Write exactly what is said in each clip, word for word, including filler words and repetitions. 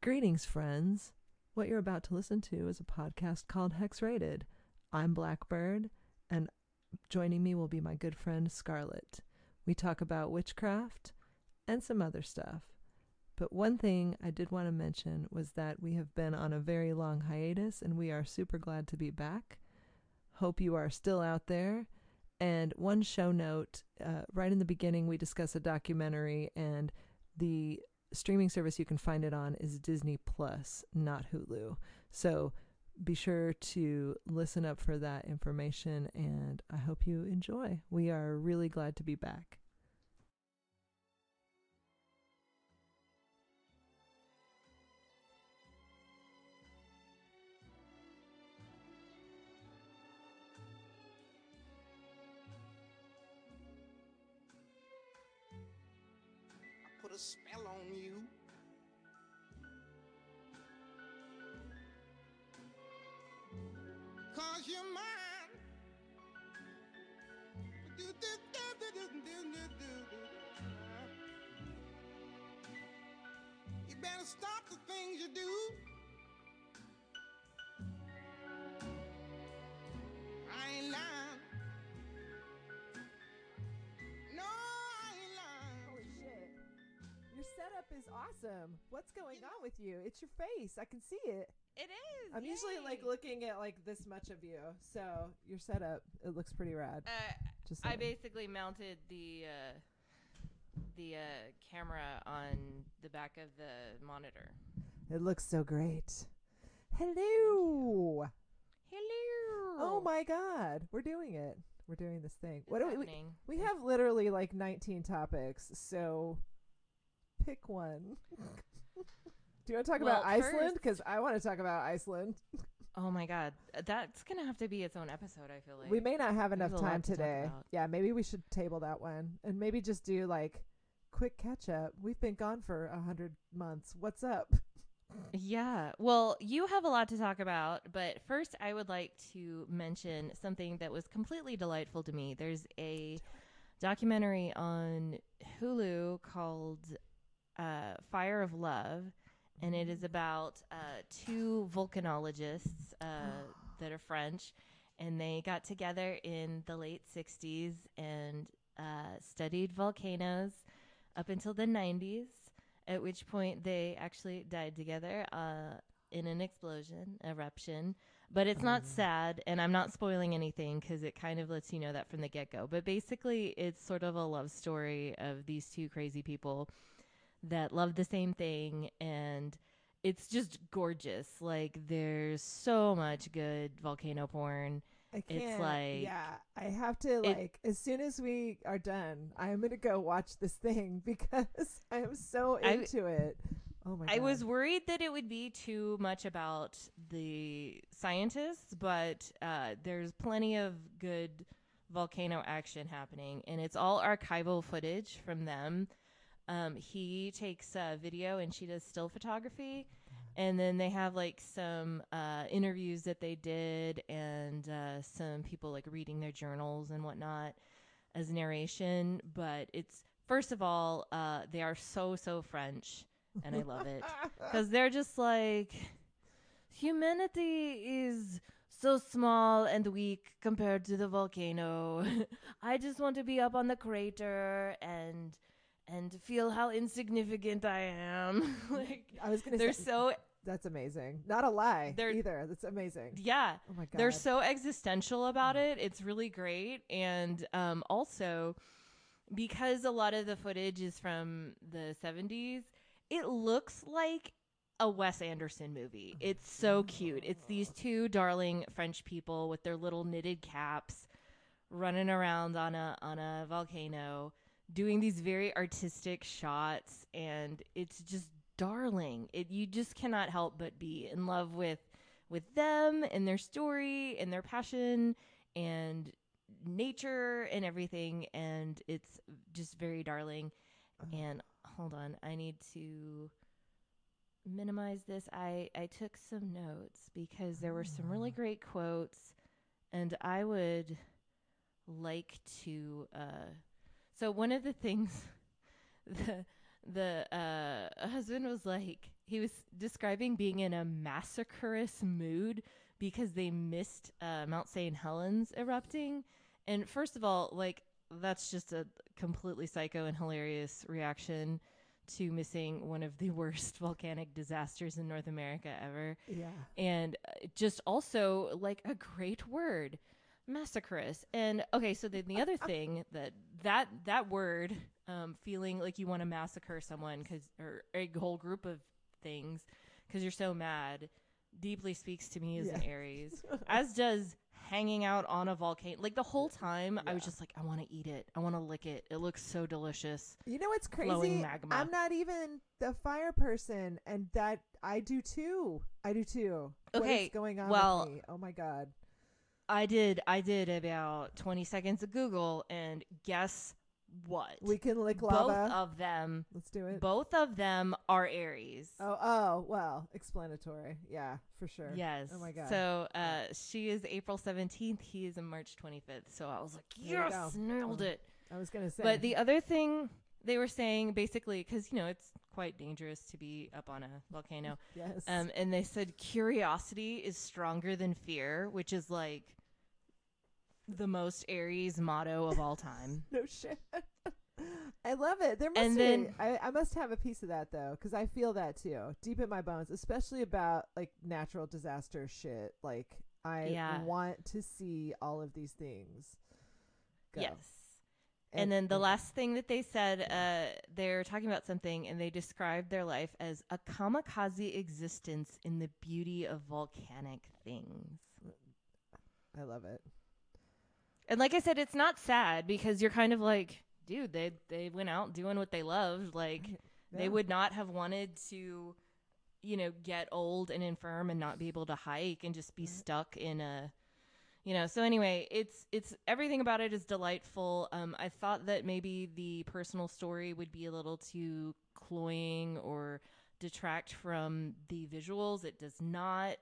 Greetings, friends. What you're about to listen to is a podcast called Hex Rated. I'm Blackbird, and joining me will be my good friend Scarlett. We talk about witchcraft and some other stuff. But one thing I did want to mention was that we have been on a very long hiatus, and we are super glad to be back. Hope you are still out there. And one show note, uh, right in the beginning, we discuss a documentary, and the streaming service you can find it on is Disney Plus, not Hulu. So be sure to listen up for that information, and I hope you enjoy. We are really glad to be back. Put a spell on you. Cause you're mine. You better stop the things you do. I ain't lying. No, I ain't lying. Holy shit. Your setup is awesome. What's going on with you? It's your face. I can see it. It is. I'm yay. usually like looking at like this much of you. So your setup, it looks pretty rad. Uh, Just I saying. basically mounted the uh, the uh, camera on the back of the monitor. It looks so great. Hello. Hello. Oh my God. We're doing it. We're doing this thing. It's What do we, we happening. we have literally like nineteen topics, so pick one. Do you want to talk Well, about Iceland? first- Because I want to talk about Iceland. Oh my God, that's gonna have to be its own episode. I feel like We may not have enough There's a lot time to talk today. about. Yeah, maybe we should table that one and maybe just do like quick catch up. We've been gone for a hundred months. What's up? Yeah. Well, you have a lot to talk about, but first I would like to mention something that was completely delightful to me. There's a documentary on Hulu called uh, Fire of Love, and it is about uh, two volcanologists uh, that are French, and they got together in the late sixties and uh, studied volcanoes up until the nineties, at which point they actually died together uh, in an explosion, eruption. But it's not sad, and I'm not spoiling anything because it kind of lets you know that from the get-go. But basically, it's sort of a love story of these two crazy people that love the same thing, and it's just gorgeous. Like, there's so much good volcano porn. I It's can't. like- yeah, I have to It- like as soon as we are done, I'm gonna go watch this thing because I am so I- into it. Oh my god! I was worried that it would be too much about the scientists, but uh, there's plenty of good volcano action happening, and it's all archival footage from them. Um, he takes uh, video and she does still photography, and then they have like some uh, interviews that they did and uh, some people like reading their journals and whatnot as narration. But it's, first of all, uh, they are so, so French, and I love it. Because they're just like, humanity is so small and weak compared to the volcano. I just want to be up on the crater and and feel how insignificant I am. Like, I was gonna they're say so, that's amazing. Not a lie They're- either. That's amazing. yeah. Oh my god! They're so existential about it. It's really great. And um, also, because a lot of the footage is from the seventies, it looks like a Wes Anderson movie. It's so cute. It's these two darling French people with their little knitted caps running around on a on a volcano doing these very artistic shots, and it's just darling. It you just cannot help but be in love with with them and their story and their passion and nature and everything, and it's just very darling. And hold on, I need to minimize this. I I took some notes because there were some really great quotes, and I would like to uh so one of the things the the uh, husband was like, he was describing being in a massacreous mood because they missed uh, Mount Saint Helens erupting. And first of all, like, that's just a completely psycho and hilarious reaction to missing one of the worst volcanic disasters in North America ever. Yeah. And uh, just also like a great word, massacreous. And okay, so then the other thing that that that word, um, feeling like you want to massacre someone because or a whole group of things because you're so mad, deeply speaks to me as Yeah. an Aries, as does hanging out on a volcano. Like the whole time, I was Yeah. just like, I want to eat it. I want to lick it. It looks so delicious. You know what's Flowing crazy? magma. I'm not even the fire person, and that I do too. I do too. What Okay, is going on well, with me? Oh my god. I did. I did about twenty seconds of Google, and guess what? We can lick Both lava. of them, Let's do it. both of them are Aries. Oh, oh, well, explanatory. Yeah, for sure. Yes. Oh my god. So uh, she is April seventeenth. He is a March twenty-fifth. So I was like, There you yes, go. nailed Oh. it. I was gonna say. But the other thing they were saying, basically, because, you know, it's quite dangerous to be up on a volcano. yes. Um, and they said curiosity is stronger than fear, which is like the most Aries motto of all time. No shit. I love it. There must And be. then- I, I must have a piece of that though, because I feel that too, deep in my bones, especially about like natural disaster shit. Like I Yeah. want to see all of these things. Go. Yes. And, then the last thing that they said, uh, they're talking about something, and they described their life as a kamikaze existence in the beauty of volcanic things. I love it. And like I said, it's not sad because you're kind of like, dude, they they went out doing what they loved. Like they Yeah. would not have wanted to, you know, get old and infirm and not be able to hike and just be stuck in a, you know. So anyway, it's it's everything about it is delightful. Um, I thought that maybe the personal story would be a little too cloying or detract from the visuals. It does not.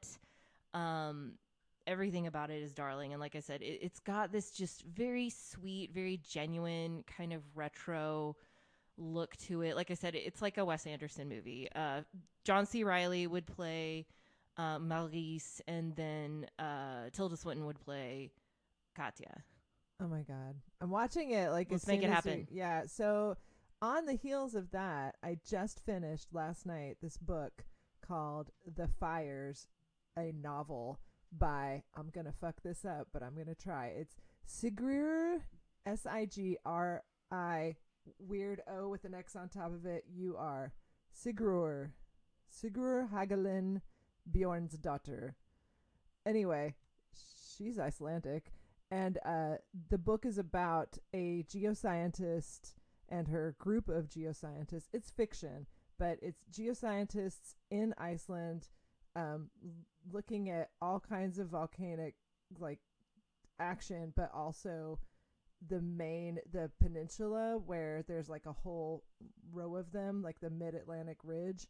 Um, everything about it is darling, and like I said, it, it's got this just very sweet, very genuine kind of retro look to it. Like I said, it's like a Wes Anderson movie. Uh, John C. Reilly would play uh, Maurice, and then uh, Tilda Swinton would play Katya. Oh my god. I'm watching it like Let's as make soon it as we- happen. yeah. So on the heels of that, I just finished last night this book called The Fires, a novel by, I'm gonna fuck this up, but I'm gonna try. It's Sigrir, S I G R I, weird O with an X on top of it, U R. Sigrur. Sigrur Hagelin Bjornsdottir. Anyway, she's Icelandic. And uh, the book is about a geoscientist and her group of geoscientists. It's fiction, but it's geoscientists in Iceland um, l- looking at all kinds of volcanic like action, but also the main, the peninsula where there's like a whole row of them, like the Mid-Atlantic Ridge.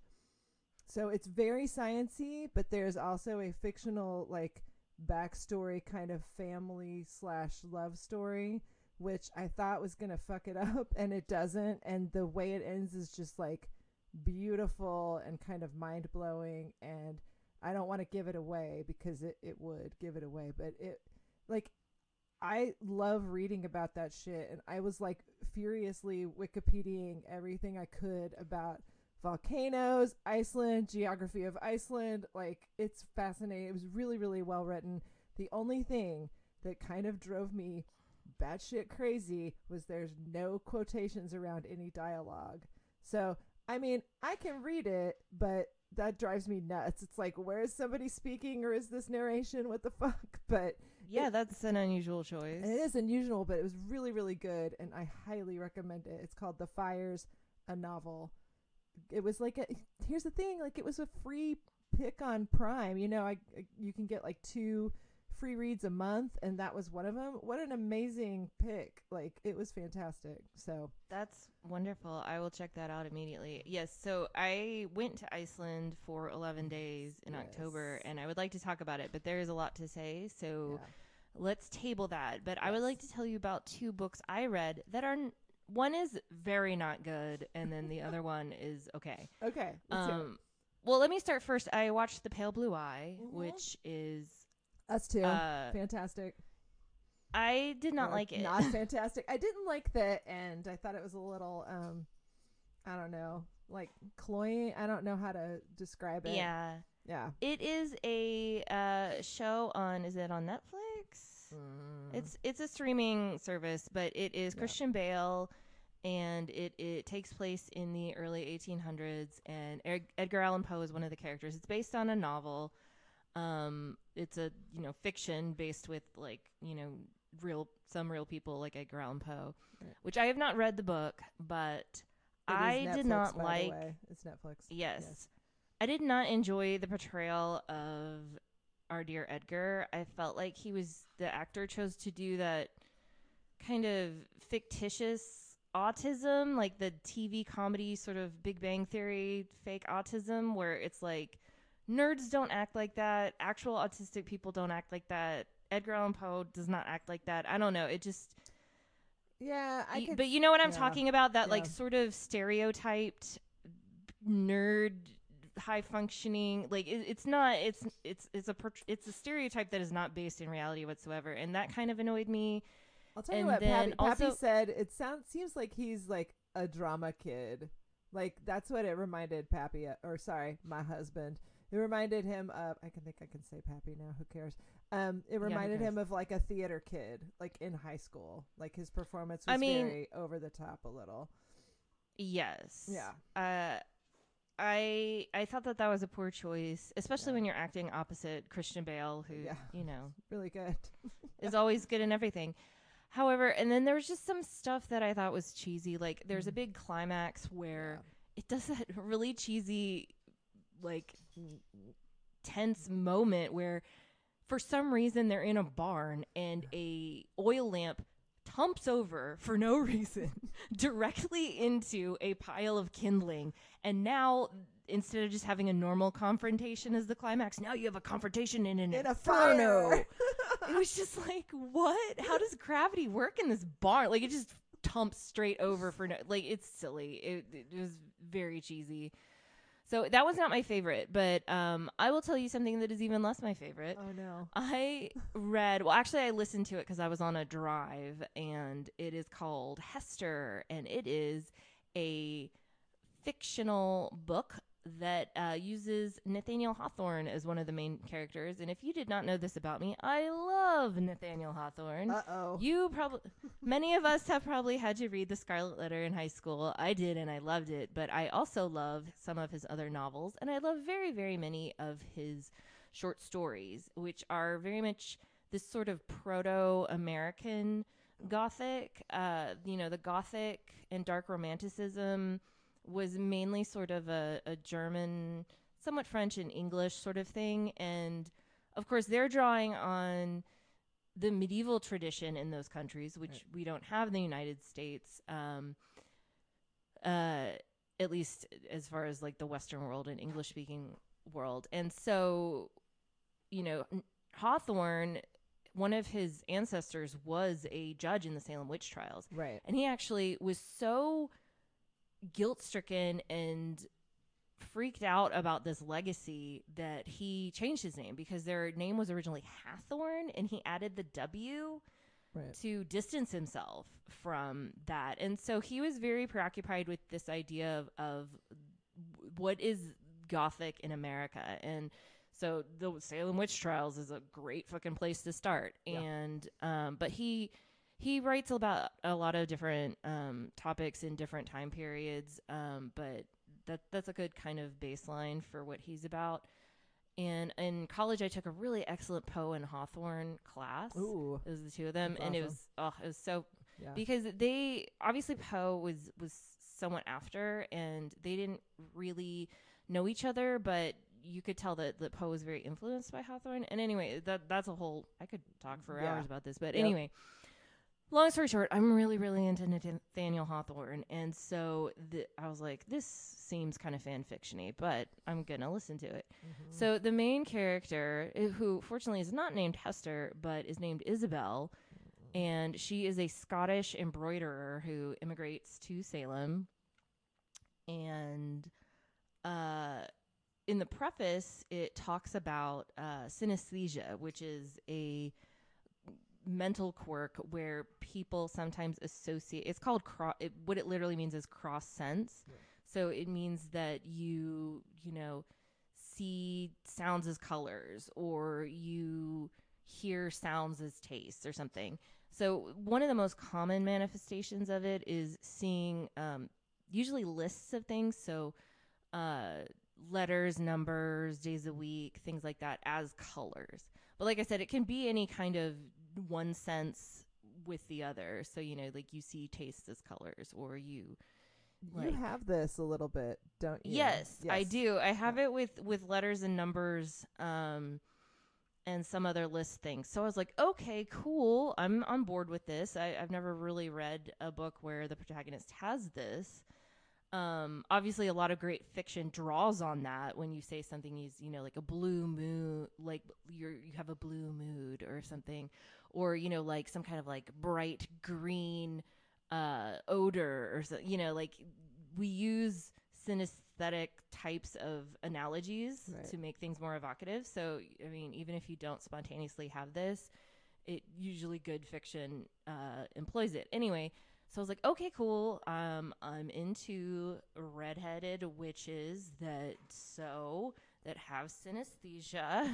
So it's very sciencey, but there's also a fictional like backstory kind of family slash love story, which I thought was gonna fuck it up, and it doesn't. And the way it ends is just like beautiful and kind of mind blowing. And I don't want to give it away because it, it would give it away, but it like I love reading about that shit, and I was like furiously Wikipediaing everything I could about volcanoes, Iceland, geography of Iceland. Like, it's fascinating. It was really, really well written. The only thing that kind of drove me batshit crazy was there's no quotations around any dialogue. So, I mean, I can read it, but that drives me nuts. It's like, where is somebody speaking, or is this narration? What the fuck? But Yeah, It- that's an unusual choice. it is unusual, but it was really, really good, and I highly recommend it. It's called The Fires, a novel. It was like a, here's the thing, like it was a free pick on Prime. You know, I, I you can get like two free reads a month, and that was one of them. What an amazing pick. Like, it was fantastic. So, That's wonderful. I will check that out immediately. Yes, so I went to Iceland for eleven days in Yes. October, and I would like to talk about it, but there is a lot to say, so yeah. let's table that. But I would like to Yes. tell you about two books I read that are n- one is very not good, and then the other one is okay. Okay. Let's hear it. Um, well, let me start first. I watched The Pale Blue Eye, Mhm. which is Us too. uh, Fantastic. I did not Or like it. Not fantastic. I didn't like the end. I thought it was a little, um, I don't know, like cloying. I don't know how to describe it. Yeah, Yeah. it is a uh, show on. Is it on Netflix? Mm. It's it's a streaming service, but it is Yeah. Christian Bale, and it it takes place in the early eighteen hundreds, and Ed- Edgar Allan Poe is one of the characters. It's based on a novel. Um, it's a you know fiction based with like you know real some real people like Edgar Allan Poe, Right. which I have not read the book, but It is I Netflix, did not by like. The way. It's Netflix. Yes. Yes. I did not enjoy the portrayal of our dear Edgar. I felt like he was the actor chose to do that kind of fictitious autism, like the T V comedy sort of Big Bang Theory fake autism, where it's like nerds don't act like that, actual autistic people don't act like that. Edgar Allan Poe does not act like that. I don't know. It just Yeah, I y- could. but you know what I'm yeah. talking about? That like Yeah. sort of stereotyped nerd, high functioning. Like it, it's not. It's it's it's a port- it's a stereotype that is not based in reality whatsoever, and that kind of annoyed me. I'll tell you and what, then Pappy, Pappy also- said it sounds seems like he's like a drama kid. Like that's what it reminded Pappy of, or sorry, my husband. It reminded him of I can think I can say Pappy now, who cares? Um it who reminded him cares? of like a theater kid, like in high school. Like his performance was I mean- very over the top a little. Yes. Yeah. Uh, I I thought that that was a poor choice, especially Yeah. when you're acting opposite Christian Bale, who Yeah. you know Really good. is always good in everything. However, and then there was just some stuff that I thought was cheesy. Like there's a Mm. big climax where Yeah. it does that really cheesy, like tense moment where for some reason they're in a barn and a oil lamp tumps over for no reason directly into a pile of kindling, and now instead of just having a normal confrontation as the climax, now you have a confrontation in an In a inferno. fire. It was just like, what? How does gravity work in this barn? Like it just tumps straight over for no. Like it's silly. It, it was very cheesy. So that was not my favorite, but um, I will tell you something that is even less my favorite. Oh no. I read, well, actually, I listened to it because I was on a drive, and it is called Hester, and it is a fictional book that uh, uses Nathaniel Hawthorne as one of the main characters. And if you did not know this about me, I love Nathaniel Hawthorne. Uh oh. You probably, many of us have probably had to read The Scarlet Letter in high school. I did, and I loved it. But I also love some of his other novels, and I love very, very many of his short stories, which are very much this sort of proto-American Gothic. Uh, you know, the Gothic and dark romanticism was mainly sort of a, a German, somewhat French and English sort of thing. And of course, they're drawing on the medieval tradition in those countries, which Right. we don't have in the United States, um, uh, at least as far as like the Western world and English speaking world. And so, you know, N- Hawthorne, one of his ancestors was a judge in the Salem witch trials. Right. And he actually was so guilt stricken and freaked out about this legacy that he changed his name, because their name was originally Hathorne, and he added the W Right. to distance himself from that. And so he was very preoccupied with this idea of, of what is Gothic in America. And so the Salem witch trials is a great fucking place to start. Yeah. And um but he he writes about a lot of different um topics in different time periods, um but that that's a good kind of baseline for what he's about. And in college I took a really excellent Poe and Hawthorne class. Ooh. It was the two of them, That's and it awesome. was oh, it was so Yeah. because they obviously Poe was was somewhat after, and they didn't really know each other, but you could tell that, that Poe was very influenced by Hawthorne. And anyway, that that's a whole I could talk for Yeah. hours about this, but Yep. anyway, long story short, I'm really really into Nathaniel Hawthorne, and so the, I was like, this seems kind of fan fictiony, but I'm gonna listen to it. Mhm. So the main character, uh, who fortunately is not named Hester, but is named Isabel, And she is a Scottish embroiderer who immigrates to Salem. And uh, in the preface, it talks about uh, synesthesia, which is a mental quirk where people sometimes associate. It's called cro- it, what it literally means is cross sense. Yeah. So it means that you, you know, see sounds as colors, or you hear sounds as tastes or something. So one of the most common manifestations of it is seeing um, usually lists of things. So uh, letters, numbers, days a week, things like that as colors. But like I said, it can be any kind of one sense with the other. So, you know, like you see tastes as colors, or you You like, have this a little bit, don't you? yes, I Yes. do. I have Yeah. it with with letters and numbers, um, and some other list things. So I was like, okay, cool. I'm on board with this. I, I've never really read a book where the protagonist has this. Um, obviously, a lot of great fiction draws on that. When you say something is, you know, like a blue moon, like you're you have a blue mood or something, or you know, like some kind of like bright green uh, odor, or so, you know, like we use synesthetic types of analogies Right. to make things more evocative. So, I mean, even if you don't spontaneously have this, it usually good fiction uh, employs it. Anyway, so I was like, okay, cool. Um, I'm into redheaded witches that so that have synesthesia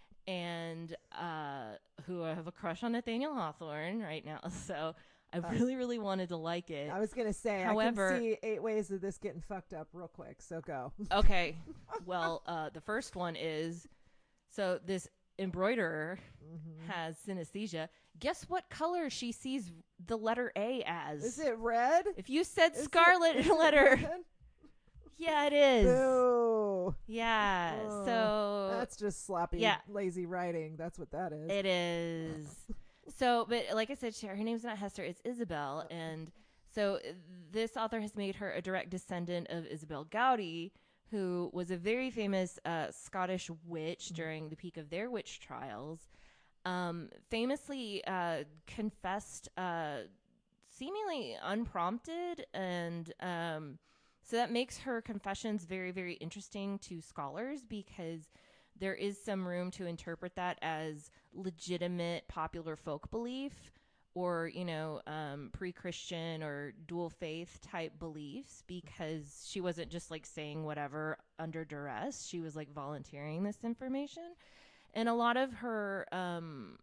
and uh, who have a crush on Nathaniel Hawthorne right now. So I Uh, really, really wanted to like it. I was gonna say, However- I can see eight ways of this getting fucked up real quick. So go. Okay. Well, uh, the first one is so this embroiderer Mm-hmm. has synesthesia. Guess what color she sees the letter A as? Is it red? If you said Is it- scarlet is in a it letter, red? yeah, it is. Boo. Yeah. Oh, so That's just sloppy, yeah. lazy writing. That's what that is. it is. So, but like I said, she, her name's not Hester, it's Isabel. And so uh, this author has made her a direct descendant of Isabel Gowdy, who was a very famous uh, Scottish witch during the peak of their witch trials. Um, famously uh, confessed uh, seemingly unprompted. And um, so that makes her confessions very, very interesting to scholars, because there is some room to interpret that as legitimate popular folk belief, or, you know, um, pre-Christian or dual faith type beliefs, because she wasn't just like saying whatever under duress. She was like volunteering this information. And a lot of her um,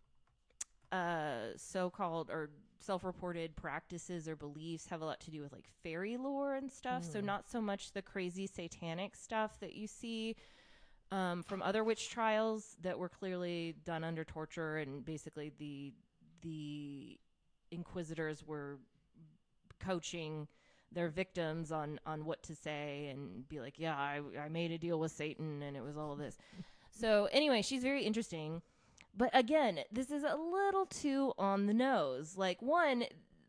uh, so-called or self-reported practices or beliefs have a lot to do with like fairy lore and stuff. So Mm. not so much the crazy satanic stuff that you see um, from other witch trials that were clearly done under torture, and basically the the inquisitors were coaching their victims on on what to say and be like, yeah, I, I made a deal with Satan and it was all of this. So anyway, she's very interesting. But again, this is a little too on the nose. Like, one,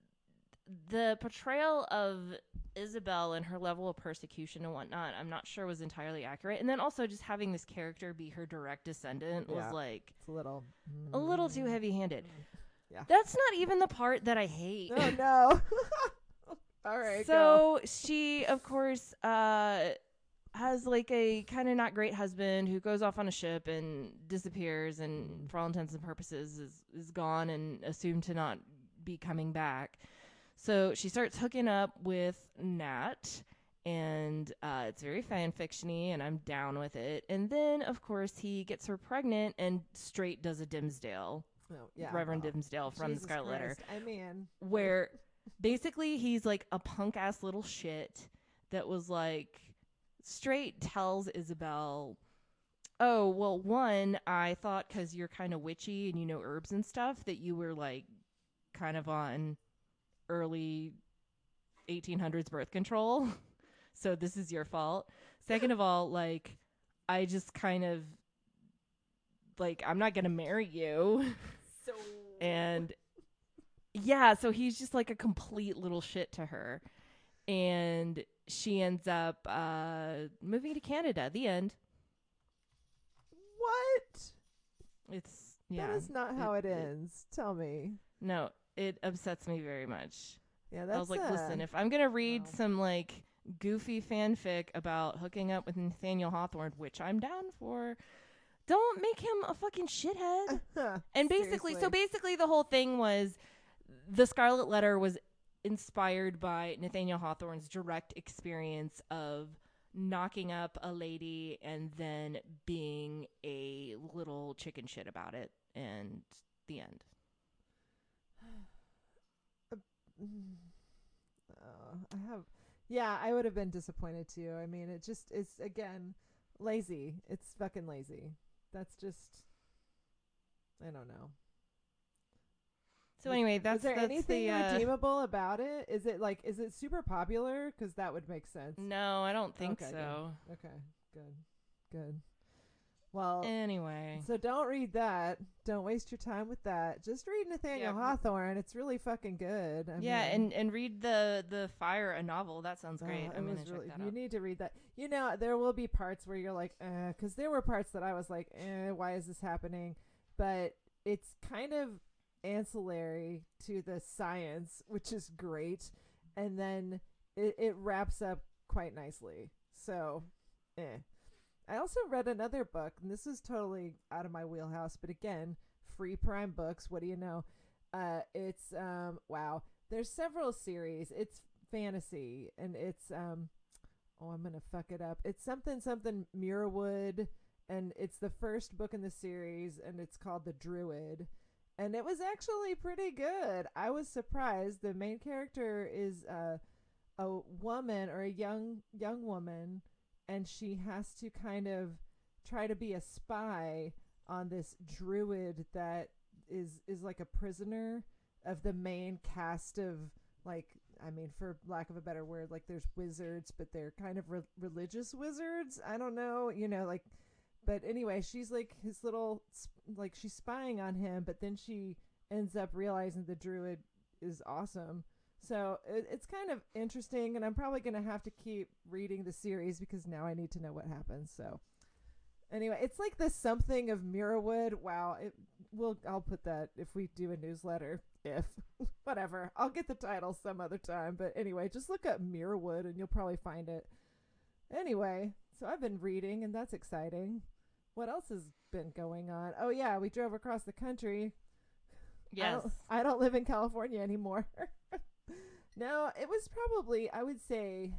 the portrayal of Isabel and her level of persecution and whatnot, I'm not sure was entirely accurate. And then also just having this character be her direct descendant Yeah. was like It's a little. a little too heavy-handed. Yeah. That's not even the part that I hate. Oh no. All right. So go. she, of course, uh, has like a kind of not great husband who goes off on a ship and disappears, and Mm. for all intents and purposes is is gone and assumed to not be coming back. So she starts hooking up with Nat, and uh, it's very fan fictiony, and I'm down with it. And then, of course, he gets her pregnant and straight does a Dimsdale, Oh, yeah. Reverend well, Dimsdale from Jesus the Scarlet Letter, Christ. I mean, where basically he's like a punk ass little shit that was like straight tells Isabel, oh, well, one, I thought because you're kind of witchy and you know herbs and stuff that you were like kind of on early eighteen hundreds birth control. So this is your fault. Second of all, like, I just kind of like, I'm not going to marry you. so And yeah, so he's just like a complete little shit to her. And she ends up uh, moving to Canada. The end. what? It's, yeah. That is not how it- it, it- ends. Tell me. No, it upsets me very much. Yeah, that's I was like, uh, listen, if I'm gonna read wow. some like goofy fanfic about hooking up with Nathaniel Hawthorne, which I'm down for, don't make him a fucking shithead. And basically, so Seriously. basically, the whole thing was the Scarlet Letter was inspired by Nathaniel Hawthorne's direct experience of knocking up a lady and then being a little chicken shit about it, and the end. Mm. Oh, I have, yeah, I would have been disappointed too. I mean, it just is again lazy. It's fucking lazy. That's just, I don't know. So anyway, Was that's there that's anything the, uh, redeemable about it? Is it like, is it super popular? Because that would make sense. no, I don't think Okay, so. Okay, good, good. Well, Anyway, so don't read that. Don't waste your time with that. Just read Nathaniel Yeah. Hawthorne. It's really fucking good. I yeah, mean, and and read the the Fire, a novel. That sounds great. oh, I'm it gonna was check really. that You out. need to read that. You know, there will be parts where you're like, uh, because there were parts that I was like, eh, why is this happening? But it's kind of ancillary to the science, which is great, and then it, it wraps up quite nicely. So, eh. I also read another book, and this is totally out of my wheelhouse, but again, free Prime Books. What do you know? Uh, it's um, wow. There's several series. It's fantasy, and it's um, oh, I'm gonna fuck it up. It's something something Muirwood, and it's the first book in the series, and it's called The Druid, and it was actually pretty good. I was surprised. The main character is uh, a woman or a young young woman, and she has to kind of try to be a spy on this druid that is is like a prisoner of the main cast of, like, I mean, for lack of a better word, like there's wizards, but they're kind of re- religious wizards. I don't know, you know, like, but anyway, she's like his little, like, she's spying on him, but then she ends up realizing the druid is awesome. So it, it's kind of interesting, and I'm probably going to have to keep reading the series because now I need to know what happens. So anyway, it's like the something of Muirwood. Wow, it will. I'll put that if we do a newsletter. If whatever, I'll get the title some other time. But anyway, just look up Muirwood and you'll probably find it. Anyway, so I've been reading, and that's exciting. What else has been going on? Oh yeah, we drove across the country. I Yes. don't, I don't live in California anymore. No, it was probably, I would say,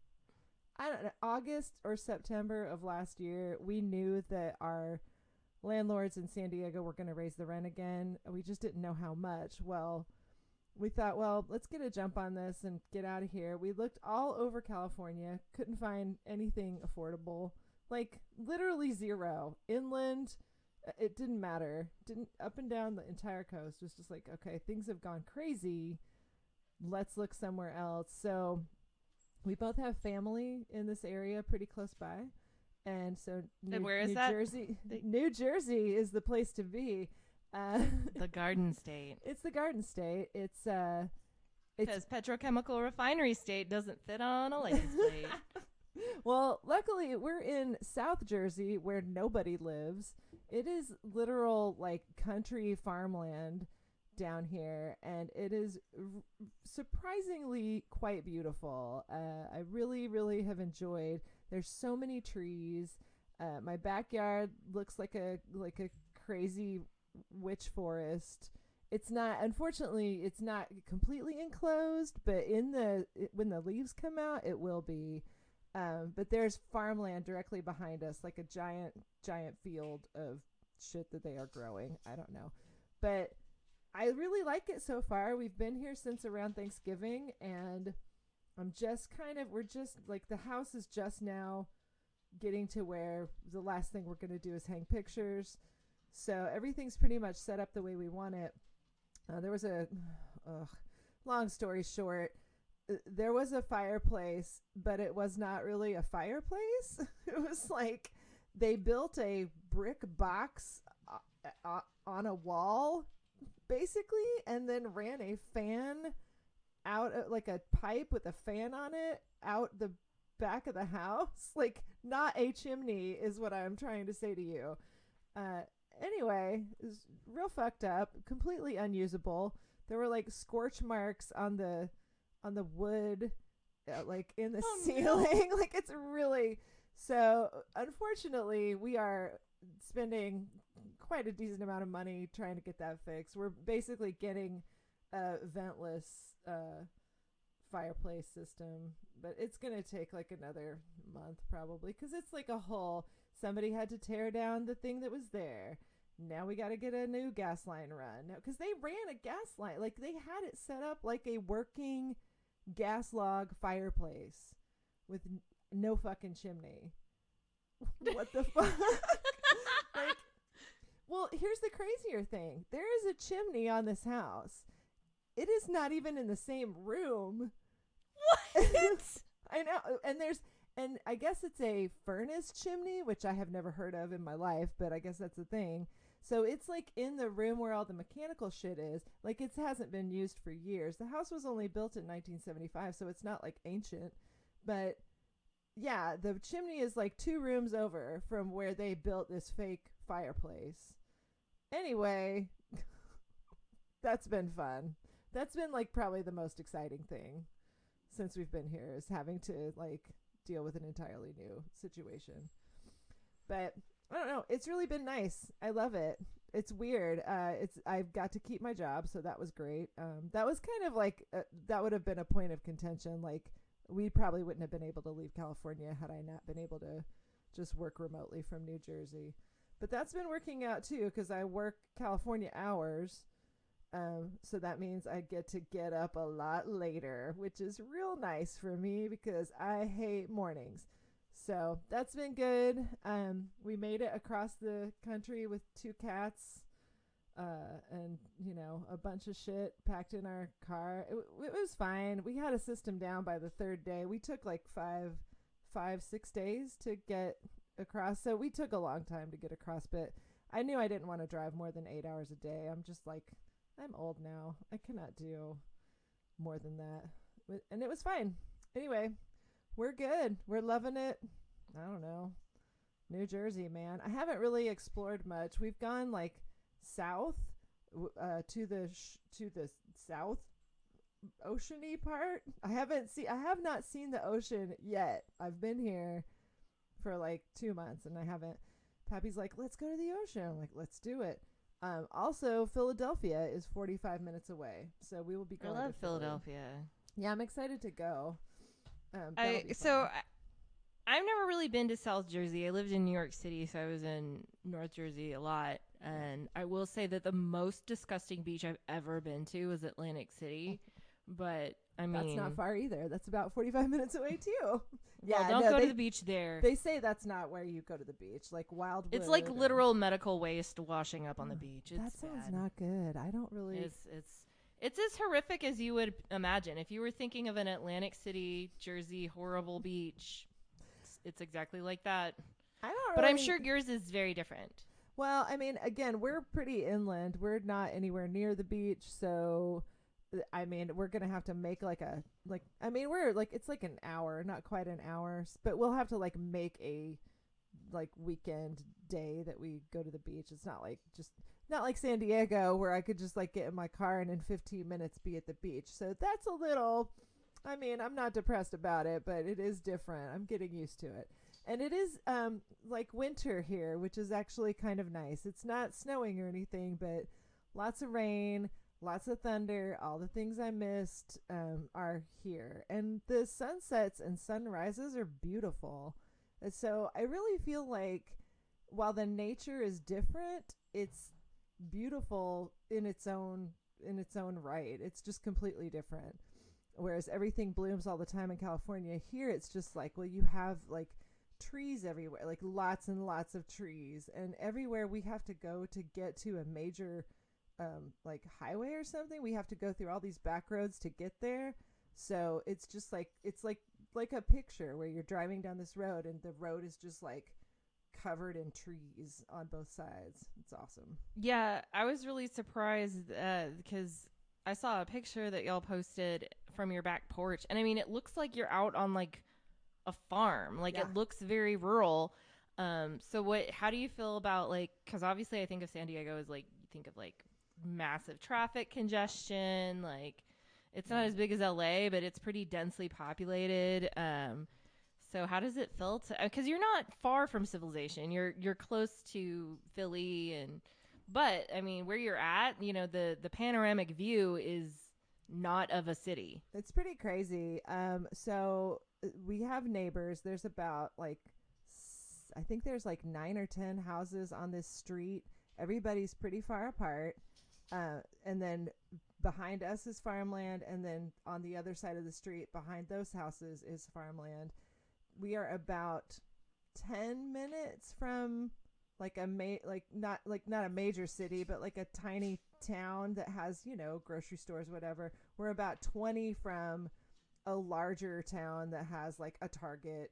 I don't know, August or September of last year. We knew that our landlords in San Diego were going to raise the rent again. We just didn't know how much. Well, we thought, well, let's get a jump on this and get out of here. We looked all over California, couldn't find anything affordable, like literally zero. Inland, it didn't matter. Didn't up and down the entire coast was just like, okay, things have gone crazy. Let's look somewhere else. So we both have family in this area pretty close by. And so New, And where is New that? Jersey, The- New Jersey is the place to be. Uh, The Garden State. it's the Garden State. It's uh, it's Because petrochemical refinery state doesn't fit on a license plate. well, luckily we're in South Jersey where nobody lives. It is literal like country farmland down here, and it is r- surprisingly quite beautiful. Uh, I really, really have enjoyed. There's so many trees. Uh, my backyard looks like a like a crazy witch forest. It's not, unfortunately, it's not completely enclosed, but in the it, when the leaves come out, it will be. Um, but there's farmland directly behind us, like a giant, giant field of shit that they are growing. I don't know, but I really like it so far. We've been here since around Thanksgiving, and I'm just kind of, we're just like, the house is just now getting to where the last thing we're going to do is hang pictures. So everything's pretty much set up the way we want it. Uh, there was a, ugh, long story short, uh, there was a fireplace, but it was not really a fireplace. It was like they built a brick box uh, uh, on a wall, basically, and then ran a fan out, uh, like a pipe with a fan on it, out the back of the house. Like, not a chimney is what I'm trying to say to you. Uh, anyway, it was real fucked up, completely unusable. there were like scorch marks on the on the wood, uh, like in the Oh, ceiling. Like it's really so. Unfortunately, we are spending quite a decent amount of money trying to get that fixed. We're basically getting a ventless uh, fireplace system, but it's gonna take like another month probably because it's like a whole. Somebody had to tear down the thing that was there. Now we got to get a new gas line run because they ran a gas line, like they had it set up like a working gas log fireplace with n- no fucking chimney. What the fuck? Like, well, here's the crazier thing. There is a chimney on this house. It is not even in the same room. What? I know. And there's, and I guess it's a furnace chimney, which I have never heard of in my life, but I guess that's a thing. So it's like in the room where all the mechanical shit is. Like it hasn't been used for years. The house was only built in nineteen seventy-five, so it's not like ancient. But yeah, the chimney is like two rooms over from where they built this fake fireplace. Anyway, that's been fun. That's been like probably the most exciting thing since we've been here is having to like deal with an entirely new situation. But I don't know. It's really been nice. I love it. It's weird. Uh, it's I've got to keep my job, so that was great. Um, that was kind of like uh, that would have been a point of contention. Like we probably wouldn't have been able to leave California had I not been able to just work remotely from New Jersey. But that's been working out too because I work California hours. Um, so that means I get to get up a lot later, which is real nice for me because I hate mornings. So that's been good. Um, we made it across the country with two cats, uh, and you know, a bunch of shit packed in our car. It, it was fine. We had a system down by the third day. We took like five, five, six days to get across. So we took a long time to get across, but I knew I didn't want to drive more than eight hours a day. I'm just like, I'm old now. I cannot do more than that. But, and it was fine. Anyway, we're good. We're loving it. I don't know. New Jersey, man. I haven't really explored much. We've gone like south uh, to the sh- to the south oceany part. I haven't seen. I have not seen the ocean yet. I've been here for like two months and I haven't. Pappy's like, let's go to the ocean. I'm like, let's do it. Um, also, Philadelphia is forty-five minutes away, so we will be I going. love to Philly. Philadelphia. Yeah, I'm excited to go. Um, I that'll be so fun. I, I've never really been to South Jersey. I lived in New York City, so I was in North Jersey a lot. And I will say that the most disgusting beach I've ever been to was Atlantic City. But I mean, That's not far either. That's about forty-five minutes away too. Yeah, Yeah, don't no, go they, to the beach there. They say that's not where you go to the beach, like Wildwood. It's like or- literal medical waste washing up on the Oh, beach. It's that sounds bad. not good. I don't really. It's it's it's as horrific as you would imagine. If you were thinking of an Atlantic City, Jersey horrible beach, it's, it's exactly like that. I don't. But I'm really- sure yours is very different. Well, I mean, again, we're pretty inland. We're not anywhere near the beach, so I mean, we're gonna have to make like a like. I mean, we're like it's like an hour, not quite an hour, s- but we'll have to like make a like weekend day that we go to the beach. It's not like just not like San Diego where I could just like get in my car and in fifteen minutes be at the beach. So that's a little. I mean, I'm not depressed about it, but it is different. I'm getting used to it. And it is um like winter here, which is actually kind of nice. It's not snowing or anything, but lots of rain, lots of thunder, all the things I missed um, are here. And the sunsets and sunrises are beautiful. And so I really feel like while the nature is different, it's beautiful in its own in its own right. It's just completely different. Whereas everything blooms all the time in California, here it's just like, well, you have like trees everywhere, like lots and lots of trees. And everywhere we have to go to get to a major um, like highway or something, we have to go through all these back roads to get there. So it's just like, it's like, like a picture where you're driving down this road and the road is just like covered in trees on both sides. It's awesome. Yeah, I was really surprised uh, because I saw a picture that y'all posted from your back porch. And I mean, it looks like you're out on like a farm. Like Yeah. it looks very rural. Um, so what, how do you feel about like, cause obviously I think of San Diego as like, you think of like massive traffic congestion. Like, it's not as big as L A, but it's pretty densely populated. Um, so how does it feel to? Because you're not far from civilization. You're you're close to Philly, and but I mean, where you're at, you know, the the panoramic view is not of a city. It's pretty crazy. Um, so uh, we have neighbors. There's about like, s- I think there's like nine or ten houses on this street. Everybody's pretty far apart. Uh, and then behind us is farmland. And then on the other side of the street, behind those houses is farmland. We are about ten minutes from like a ma- like not like not a major city, but like a tiny town that has, you know, grocery stores, whatever. We're about twenty from a larger town that has like a Target,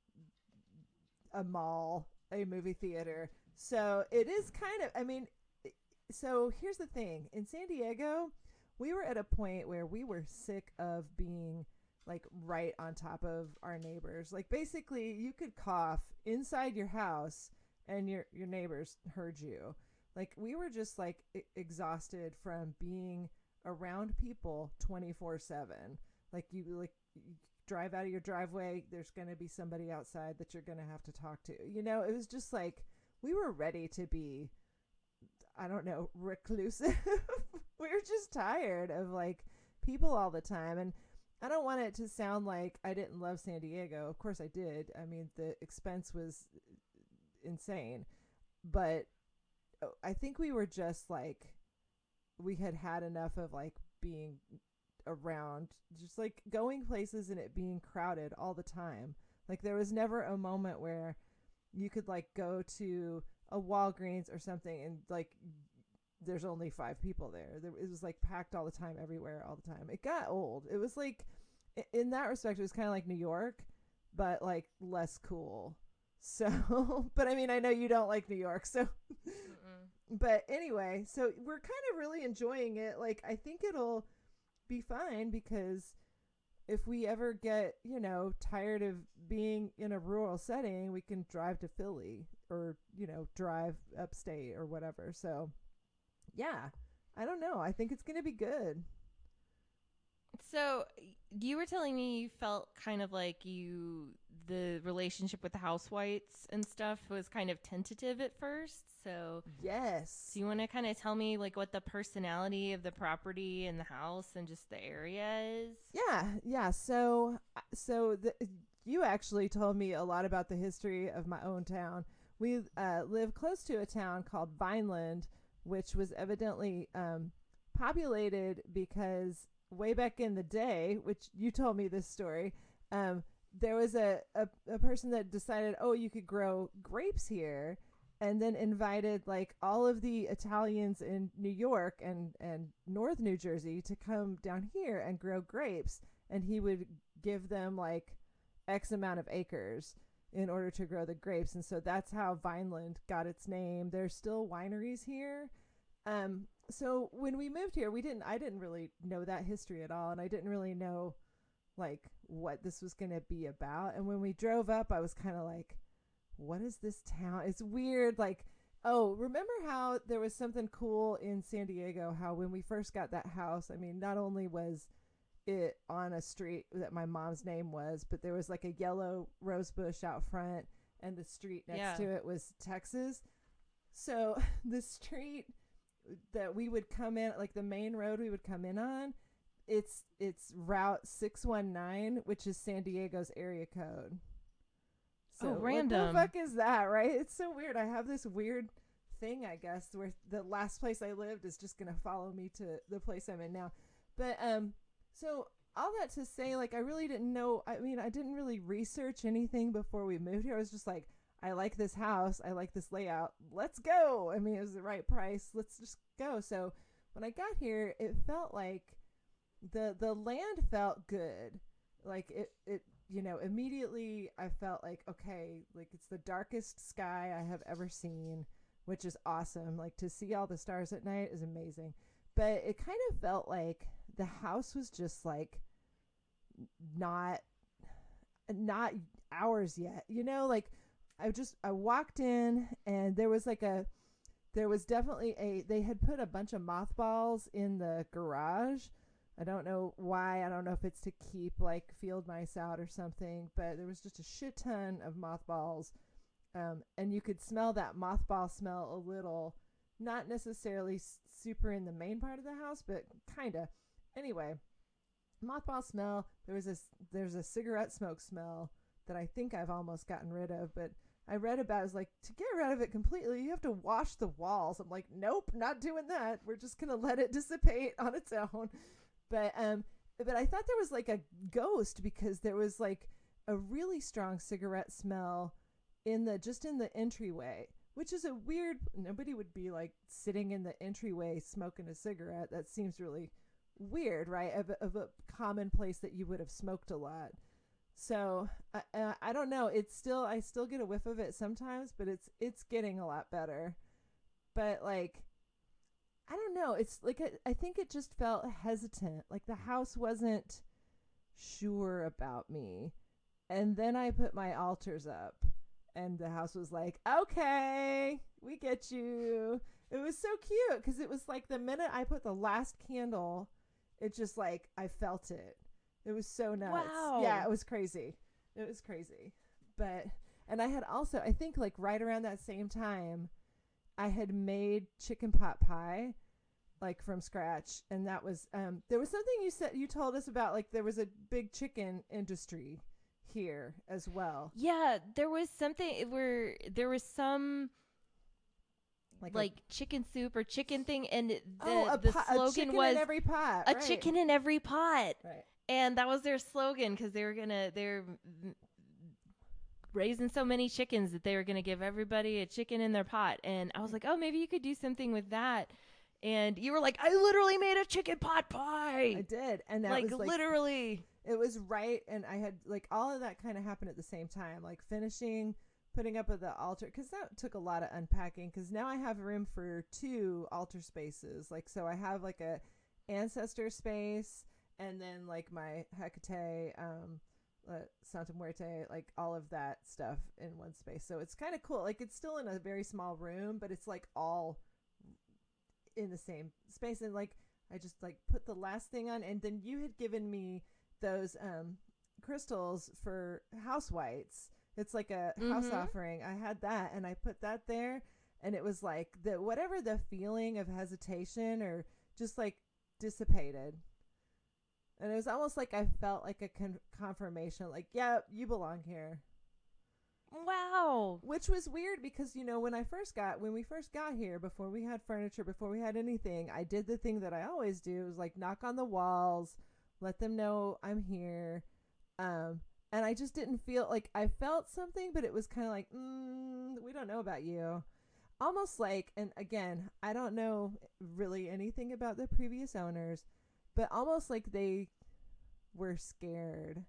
a mall, a movie theater. So it is kind of, I mean, so here's the thing. In San Diego, we were at a point where we were sick of being like right on top of our neighbors. Like basically you could cough inside your house and your your neighbors heard you. Like we were just like e- exhausted from being around people twenty-four seven. Like you like you drive out of your driveway, there's going to be somebody outside that you're going to have to talk to. You know, it was just like we were ready to be, I don't know, reclusive. We were just tired of like people all the time. And I don't want it to sound like I didn't love San Diego. Of course I did. I mean, the expense was insane. But I think we were just like, we had had enough of like being around, just like going places and it being crowded all the time. Like there was never a moment where you could like go to a Walgreens or something and like there's only five people there. There it was like packed all the time, everywhere, all the time. It got old. It was like, in that respect, it was kind of like New York, but like less cool. So, but I mean, I know you don't like New York, so. But anyway, so we're kind of really enjoying it. Like, I think it'll be fine because if we ever get, you know, tired of being in a rural setting, we can drive to Philly or, you know, drive upstate or whatever. So, yeah, I don't know. I think it's going to be good. So you were telling me you felt kind of like you, the relationship with the house whites and stuff was kind of tentative at first. So yes. Do you want to kind of tell me like what the personality of the property and the house and just the area is? Yeah, yeah. So, so the, you actually told me a lot about the history of my own town. We uh, live close to a town called Vineland, which was evidently um, populated because way back in the day, which you told me this story, um, there was a, a, a person that decided, oh, you could grow grapes here, and then invited like all of the Italians in New York and, and North New Jersey to come down here and grow grapes. And he would give them like X amount of acres in order to grow the grapes. And so that's how Vineland got its name. There's still wineries here. Um, so when we moved here, we didn't, I didn't really know that history at all. And I didn't really know like what this was going to be about. And when we drove up, I was kind of like, what is this town? It's weird. Like, oh, remember how there was something cool in San Diego, how when we first got that house, I mean, not only was it on a street that my mom's name was, but there was like a yellow rose bush out front and the street next Yeah. to it was Texas. So the street that we would come in, like the main road we would come in on, it's it's Route six one nine, which is San Diego's area code. So Oh, random. What the fuck is that, right? It's so weird. I have this weird thing, I guess, where the last place I lived is just going to follow me to the place I'm in now. But um, so all that to say, like, I really didn't know. I mean, I didn't really research anything before we moved here. I was just like, I like this house. I like this layout. Let's go. I mean, it was the right price. Let's just go. So when I got here, it felt like the the land felt good. Like it, it, you know, immediately I felt like, okay, like it's the darkest sky I have ever seen, which is awesome. Like to see all the stars at night is amazing. But it kind of felt like the house was just like not, not ours yet, you know, like I just, I walked in and there was like a, there was definitely a, they had put a bunch of mothballs in the garage. I don't know why. I don't know if it's to keep like field mice out or something, but there was just a shit ton of mothballs. Um, and you could smell that mothball smell a little, not necessarily s- super in the main part of the house, but kind of. Anyway, mothball smell. There was a, there's a cigarette smoke smell that I think I've almost gotten rid of, but I read about it, was like, to get rid of it completely, you have to wash the walls. I'm like, nope, not doing that. We're just going to let it dissipate on its own. But, um, but I thought there was like a ghost because there was like a really strong cigarette smell in the, just in the entryway, which is a weird, nobody would be like sitting in the entryway smoking a cigarette. That seems really weird, right? Of, a- of a common place that you would have smoked a lot. So uh, uh, I don't know. It's still, I still get a whiff of it sometimes, but it's, it's getting a lot better. But like, I don't know. It's like, I, I think it just felt hesitant. Like the house wasn't sure about me. And then I put my altars up and the house was like, okay, we get you. It was so cute because it was like the minute I put the last candle, it just like, I felt it. It was so nuts. Wow. Yeah, it was crazy. It was crazy. But, and I had also, I think like right around that same time, I had made chicken pot pie, like from scratch. And that was, um, there was something you said, you told us about, like there was a big chicken industry here as well. Yeah, there was something where there was some Like, like chicken soup or chicken thing, and the, oh, a the pot, a slogan chicken was in every pot. a right. chicken in every pot. Right. And that was their slogan because they were gonna they're raising so many chickens that they were gonna give everybody a chicken in their pot. And I was like, oh, maybe you could do something with that. And you were like, I literally made a chicken pot pie. I did. And that like, was like, literally. it was right. And I had like all of that kind of happened at the same time, like finishing putting up at the altar, because that took a lot of unpacking, because now I have room for two altar spaces. Like, so I have like a ancestor space and then like my Hecate, um, uh, Santa Muerte, like all of that stuff in one space. So it's kind of cool. Like it's still in a very small room, but it's like all in the same space. And like, I just like put the last thing on, and then you had given me those, um, crystals for house whites. It's like a mm-hmm. house offering. I had that and I put that there, and it was like the, whatever the feeling of hesitation or just like dissipated. And it was almost like I felt like a con- confirmation, like, yeah, you belong here. Wow. Which was weird because, you know, when I first got, when we first got here, before we had furniture, before we had anything, I did the thing that I always do, is like knock on the walls, let them know I'm here. Um, and I just didn't feel like, I felt something, but it was kind of like, mm, we don't know about you. Almost like, and again, I don't know really anything about the previous owners, but almost like they were scared.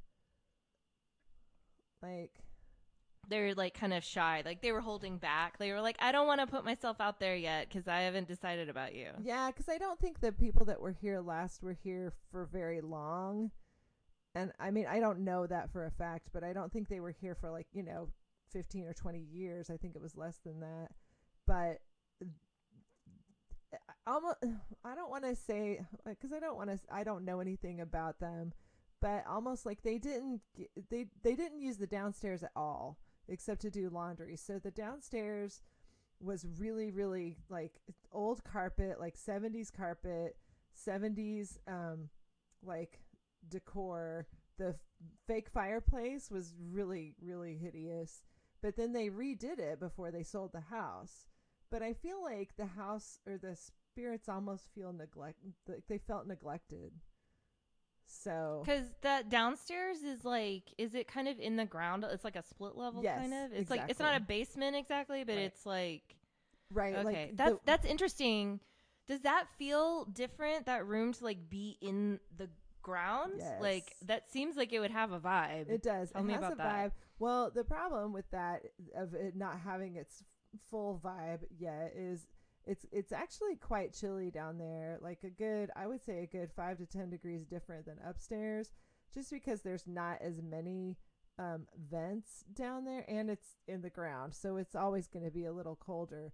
Like, they're like kind of shy, like they were holding back. They were like, I don't want to put myself out there yet because I haven't decided about you. Yeah, because I don't think the people that were here last were here for very long. And I mean, I don't know that for a fact, but I don't think they were here for like, you know, fifteen or twenty years. I think it was less than that. But almost, I don't want to say, because I don't want to, I don't know anything about them, but almost like they didn't, they, they didn't use the downstairs at all, except to do laundry. So the downstairs was really, really like old carpet, like seventies carpet, seventies, um, like decor. The f- fake fireplace was really, really hideous, but then they redid it before they sold the house. But I feel like the house or the spirits almost feel neglect, like they felt neglected. So, because that downstairs is like, is it kind of in the ground? It's like a split level, yes, kind of. It's exactly. like, it's not a basement exactly, but right. it's like, right. Okay, like that's the, that's interesting. Does that feel different? That room to like be in the ground? Yes. Like that seems like it would have a vibe. It does. Tell it me has about a that. vibe. Well, the problem with that, of it not having its full vibe yet, is it's it's actually quite chilly down there. Like a good, I would say a good five to ten degrees different than upstairs, just because there's not as many um, vents down there, and it's in the ground, so it's always going to be a little colder.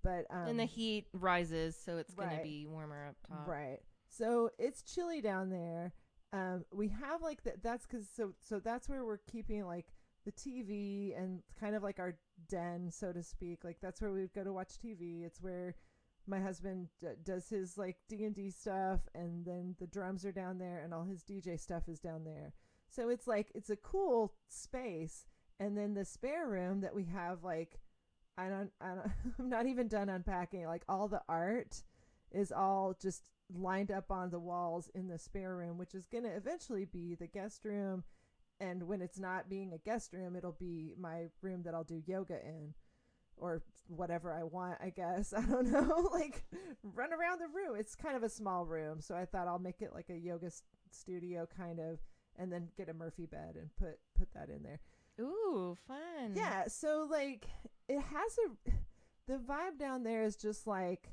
But um, and the heat rises, so it's going right. to be warmer up top. Right. So it's chilly down there. Um, we have like that. That's because so so that's where we're keeping like the T V and kind of like our den, so to speak. Like that's where we go to watch T V. It's where my husband d- does his like D and D stuff, and then the drums are down there, and all his D J stuff is down there. So it's like it's a cool space. And then the spare room that we have, like I don't, I don't I'm not even done unpacking. Like all the art is all just lined up on the walls in the spare room, which is going to eventually be the guest room. And when it's not being a guest room, it'll be my room that I'll do yoga in or whatever I want, I guess. I don't know, like run around the room. It's kind of a small room. So I thought I'll make it like a yoga st- studio kind of, and then get a Murphy bed and put, put that in there. Ooh, fun. Yeah. So like it has a, the vibe down there is just like,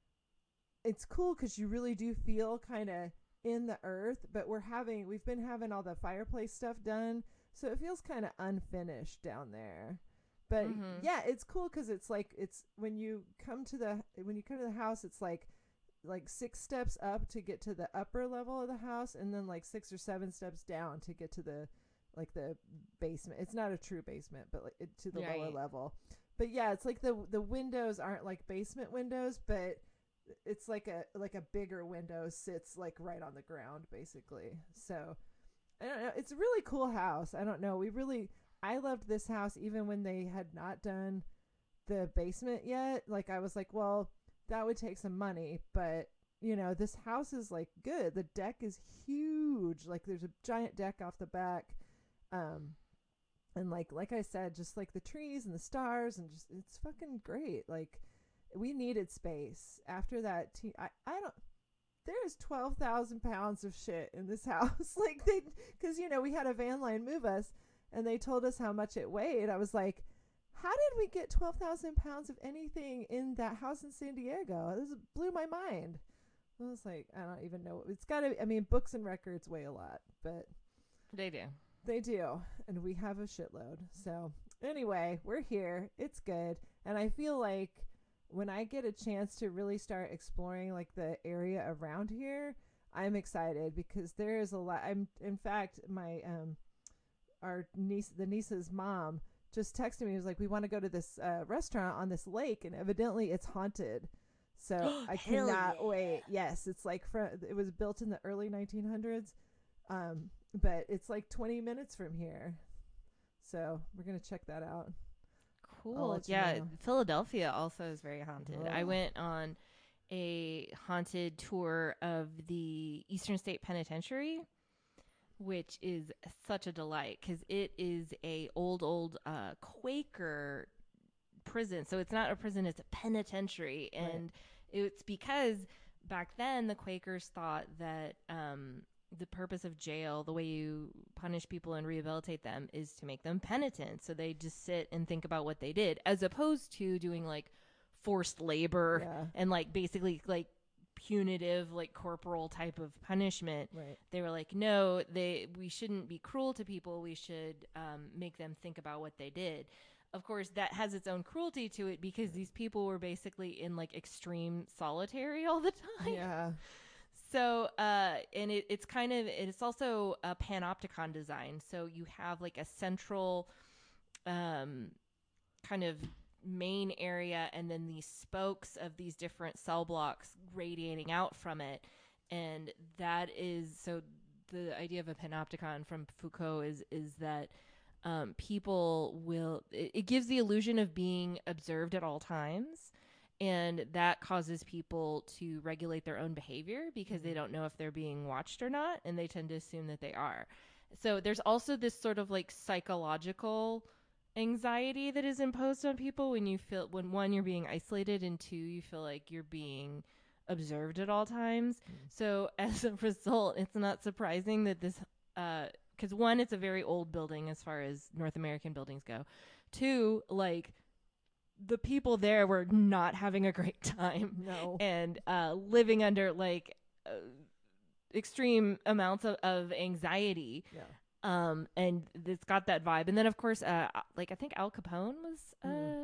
it's cool because you really do feel kind of in the earth, but we're having, we've been having all the fireplace stuff done. So it feels kind of unfinished down there. But Mm-hmm. yeah, it's cool because it's like, it's when you come to the, when you come to the house, it's like, like six steps up to get to the upper level of the house. And then like six or seven steps down to get to the, like the basement. It's not a true basement, but like it, to the Right. lower level. But yeah, it's like the, the windows aren't like basement windows, but it's like a like a bigger window sits like right on the ground basically. So I don't know, it's a really cool house. I don't know, we really I loved this house even when they had not done the basement yet. Like I was like, well, that would take some money, but you know, this house is like good. The deck is huge. Like there's a giant deck off the back. Um and like like I said, just like the trees and the stars, and just it's fucking great. Like we needed space after that. Te- I, I don't, there's twelve thousand pounds of shit in this house. Like they, cause you know, we had a van line move us and they told us how much it weighed. I was like, how did we get twelve thousand pounds of anything in that house in San Diego? This blew my mind. I was like, I don't even know. It's gotta, I mean, books and records weigh a lot, but They do. they do. And we have a shitload. So anyway, we're here. It's good. And I feel like, when I get a chance to really start exploring like the area around here, I'm excited because there is a lot. I'm, in fact, my, um, our niece, the niece's mom just texted me. He was like, we want to go to this uh, restaurant on this lake, and evidently it's haunted. So I Hell cannot yeah. wait. Yes. It's like, fr- it was built in the early nineteen hundreds. Um, but it's like twenty minutes from here. So we're going to check that out. I'll Cool. let you Yeah, know. Philadelphia also is very haunted. I Ugh. went on a haunted tour of the Eastern State Penitentiary, which is such a delight because it is a old, old uh, Quaker prison. So it's not a prison, it's a penitentiary. Right. And it's because back then the Quakers thought that um, the purpose of jail, the way you punish people and rehabilitate them, is to make them penitent. So they just sit and think about what they did, as opposed to doing like forced labor Yeah. and like basically like punitive, like corporal type of punishment. Right. They were like, no, they we shouldn't be cruel to people. We should um, make them think about what they did. Of course, that has its own cruelty to it because these people were basically in like extreme solitary all the time. Yeah. So, uh, and it, it's kind of, it's also a panopticon design. So you have like a central, um, kind of main area, and then these spokes of these different cell blocks radiating out from it. And that is, so the idea of a panopticon from Foucault is, is that, um, people will, it, it gives the illusion of being observed at all times. And that causes people to regulate their own behavior because they don't know if they're being watched or not. And they tend to assume that they are. So there's also this sort of like psychological anxiety that is imposed on people when you feel, when one, you're being isolated, and two, you feel like you're being observed at all times. Mm. So as a result, it's not surprising that this, uh, because one, it's a very old building as far as North American buildings go. Two, like, the people there were not having a great time. No. And uh, living under like uh, extreme amounts of, of anxiety. Yeah. Um, and it's got that vibe. And then of course, uh, like I think Al Capone was uh, Mm.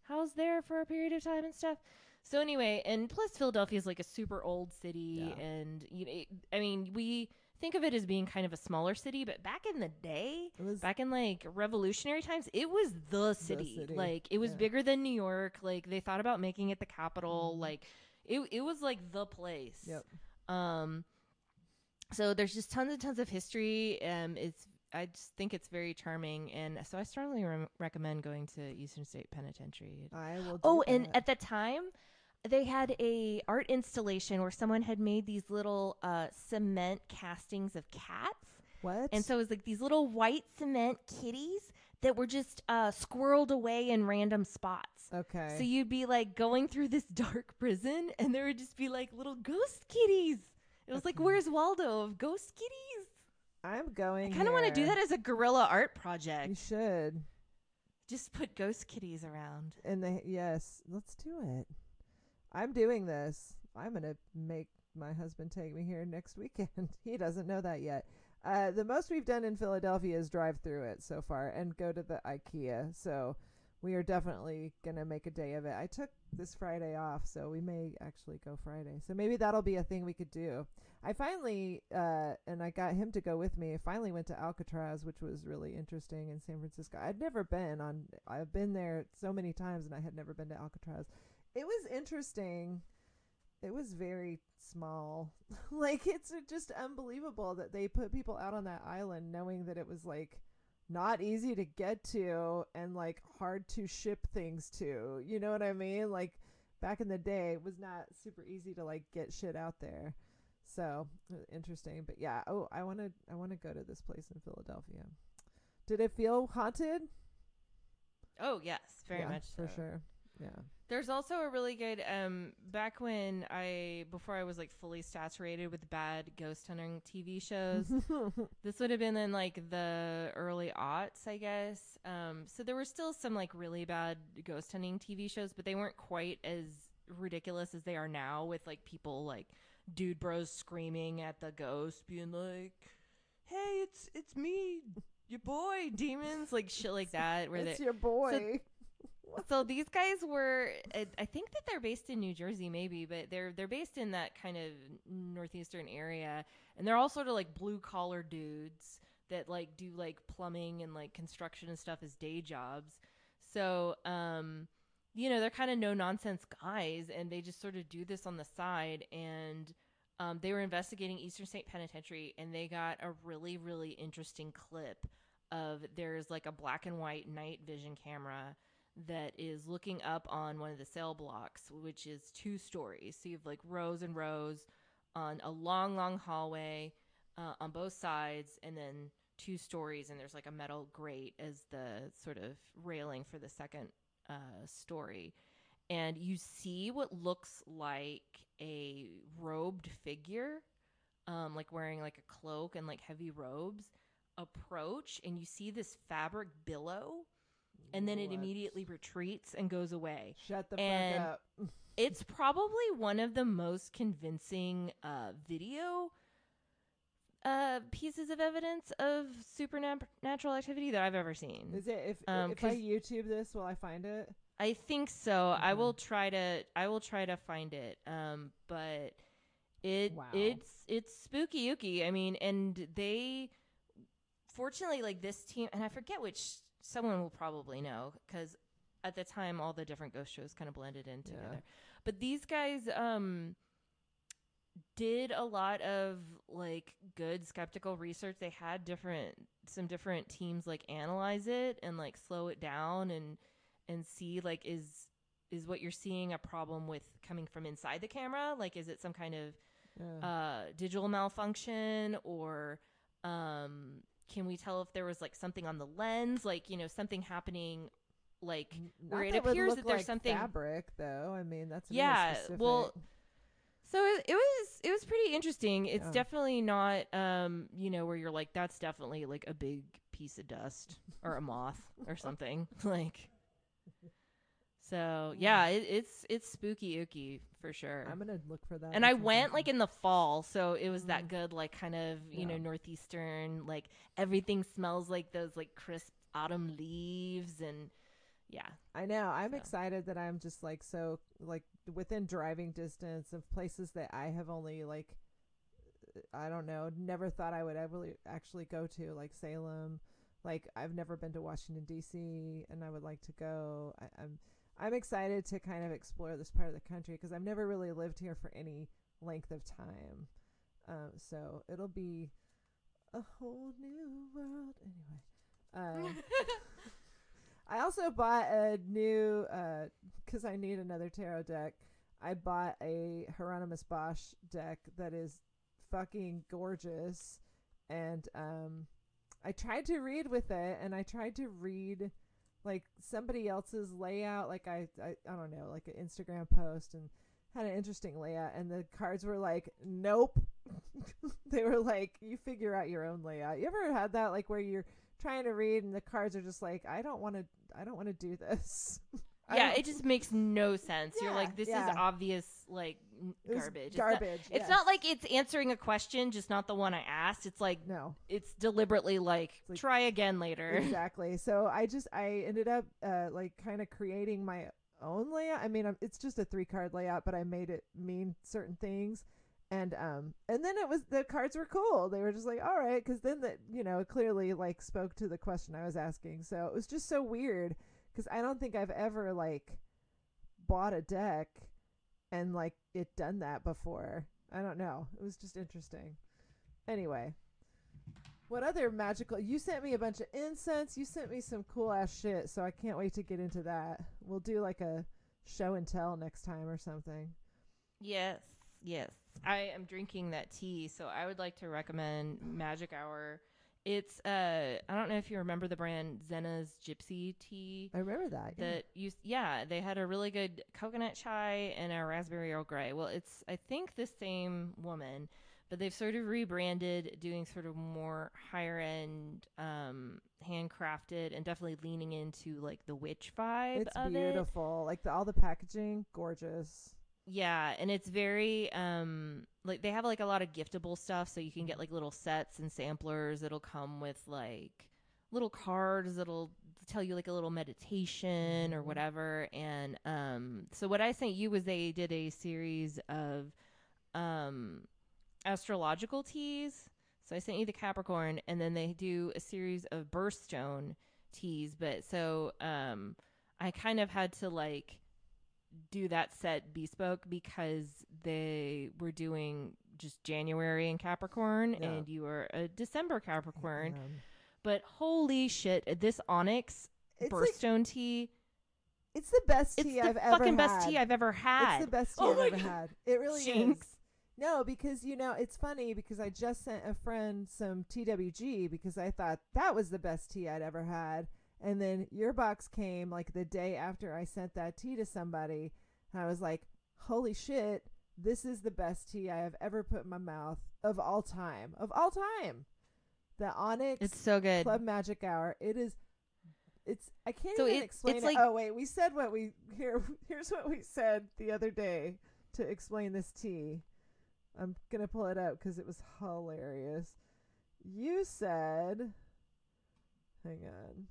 housed there for a period of time and stuff. So anyway, and plus Philadelphia is like a super old city, Yeah. and you know, it, I mean, we think of it as being kind of a smaller city, but back in the day, It was back in like revolutionary times, it was the city. city, Like it was yeah. bigger than New York. Like they thought about making it the capital. Mhm. Like it it was like the place. Yep. Um so there's just tons and tons of history. Um it's I just think it's very charming, and so I strongly re- recommend going to Eastern State Penitentiary. I will. Do Oh, and that. at the time, they had a art installation where someone had made these little uh, cement castings of cats, what? and so it was like these little white cement kitties that were just uh, squirreled away in random spots. okay. So you'd be like going through this dark prison, and there would just be like little ghost kitties. It was like, Okay. "Where's Waldo?" of ghost kitties. I'm I going. kind of want to do here. that as a guerrilla art project. You should. Just put ghost kitties around. And they yes, let's do it. I'm doing this. I'm gonna make my husband take me here next weekend. He doesn't know that yet. Uh, the most we've done in Philadelphia is drive through it so far and go to the IKEA. So we are definitely gonna make a day of it. I took this Friday off, so we may actually go Friday. So maybe that'll be a thing we could do. I finally, uh, and I got him to go with me. I finally went to Alcatraz, which was really interesting in San Francisco. I'd never been on. I've been there so many times, and I had never been to Alcatraz. It was interesting. It was very small. Like, it's just unbelievable that they put people out on that island knowing that it was like not easy to get to and like hard to ship things to. You know what I mean? Like back in the day, it was not super easy to like get shit out there. So uh, interesting. But yeah, oh, I want to I want to go to this place in Philadelphia. Did it feel haunted? Oh yes, very Yeah, much for so. sure. Yeah. There's also a really good um back when I before I was like fully saturated with bad ghost hunting T V shows. This would have been in like the early aughts, I guess. Um so there were still some like really bad ghost hunting T V shows, but they weren't quite as ridiculous as they are now, with like people like dude bros screaming at the ghost being like, "Hey, it's it's me, your boy, demons," like shit like that, where It's they your boy. so these guys were, I I think that they're based in New Jersey, maybe, but they're they're based in that kind of northeastern area, and they're all sort of like blue collar dudes that like do like plumbing and like construction and stuff as day jobs. So, um, you know, they're kind of no nonsense guys, and they just sort of do this on the side. And um, they were investigating Eastern State Penitentiary, and they got a really really interesting clip of there's like a black and white night vision camera that is looking up on one of the cell blocks, which is two stories. So you have like rows and rows on a long, long hallway uh, on both sides, and then two stories, and there's like a metal grate as the sort of railing for the second uh, story. And you see what looks like a robed figure, um, like wearing like a cloak and like heavy robes, approach, and you see this fabric billow. And then it What? immediately retreats and goes away. Shut the And fuck up. It's probably one of the most convincing uh, video uh, pieces of evidence of supernatural activity that I've ever seen. Is it if Um, if I 'cause- YouTube this, will I find it? I think so. I Okay. will try to. I will try to find it. Um, but it Wow. it's it's spooky ooky. I mean, and they fortunately like this team, and I forget which. Someone will probably know, because at the time all the different ghost shows kind of blended in together. Yeah. But these guys um did a lot of like good skeptical research. They had different some different teams like analyze it and like slow it down and and see like is is what you're seeing a problem with coming from inside the camera? Like is it some kind of Yeah. uh digital malfunction, or um can we tell if there was like something on the lens, like, you know, something happening like N- where not it that would appears look that there's like something- fabric, though. I mean, that's really Yeah, specific. well, so it, it was it was pretty interesting. It's Yeah. definitely not um you know, where you're like that's definitely like a big piece of dust or a moth or something. Like so yeah, it, it's it's spooky ooky for sure. I'm gonna look for that. And That I sounds went awesome. like in the fall, so it was Mm. that good, like kind of, you Yeah. know, northeastern, like everything smells like those like crisp autumn leaves, and yeah. I know. I'm So. excited that I'm just like so like within driving distance of places that I have only like I don't know, never thought I would ever actually go to, like Salem. Like I've never been to Washington D C and I would like to go. I, I'm I'm excited to kind of explore this part of the country because I've never really lived here for any length of time. Um, so it'll be a whole new world. Anyway, um, I also bought a new because uh, I need another tarot deck. I bought a Hieronymus Bosch deck that is fucking gorgeous, and um, I tried to read with it, and I tried to read like somebody else's layout, like I, I, I don't know, like an Instagram post, and had an interesting layout, and the cards were like, nope. They were like, you figure out your own layout. You ever had that, like where you're trying to read and the cards are just like, I don't want to, I don't want to do this. Yeah, it just makes no sense. Yeah, You're like, this yeah. is obvious, like, n- It was garbage. Garbage. It's not, it's yes. not like it's answering a question, just not the one I asked. It's like, no. it's deliberately like, like- try again later. Exactly. So I just I ended up uh, like kind of creating my own layout. I mean, I'm, it's just a three card layout, but I made it mean certain things. And um and then it was the cards were cool. They were just like, all right, because then the you know it clearly like spoke to the question I was asking. So it was just so weird because I don't think I've ever like bought a deck and like it done that before. I don't know. It was just interesting. Anyway, what other magical? You sent me a bunch of incense. You sent me some cool ass shit. So I can't wait to get into that. We'll do like a show and tell next time or something. Yes, yes. I am drinking that tea, so I would like to recommend Magic Hour. It's uh I don't know if you remember the brand Zena's Gypsy Tea. I remember that. Yeah. That you yeah, they had a really good coconut chai and a raspberry Earl Grey. Well, it's I think the same woman, but they've sort of rebranded, doing sort of more higher end, um, handcrafted, and definitely leaning into like the witch vibe It's of it. beautiful. Like the, all the packaging, gorgeous. Yeah, and it's very um like they have like a lot of giftable stuff, so you can get like little sets and samplers that'll come with like little cards that'll tell you like a little meditation or Mhm. whatever. And um so what I sent you was they did a series of um astrological teas. So I sent you the Capricorn, and then they do a series of birthstone teas. But so um I kind of had to like do that set bespoke because they were doing just January in Capricorn, Yeah. and you were a December Capricorn. Um, But holy shit, this Onyx it's like, birthstone tea, it's the best it's tea the I've ever fucking had. best tea I've ever had. It's the best tea Oh I've my ever God. had. It really Jinx. is. No, because you know it's funny because I just sent a friend some T W G because I thought that was the best tea I'd ever had, and then your box came like the day after I sent that tea to somebody, and I was like, "Holy shit, this is the best tea I have ever put in my mouth of all time, of all time." The Onyx It's so good. Club Magic Hour. It is. It's. I can't So even it- explain it's it. like- Oh wait, we said what we here. Here's what we said the other day to explain this tea. I'm gonna pull it up because it was hilarious. You said, "Hang on."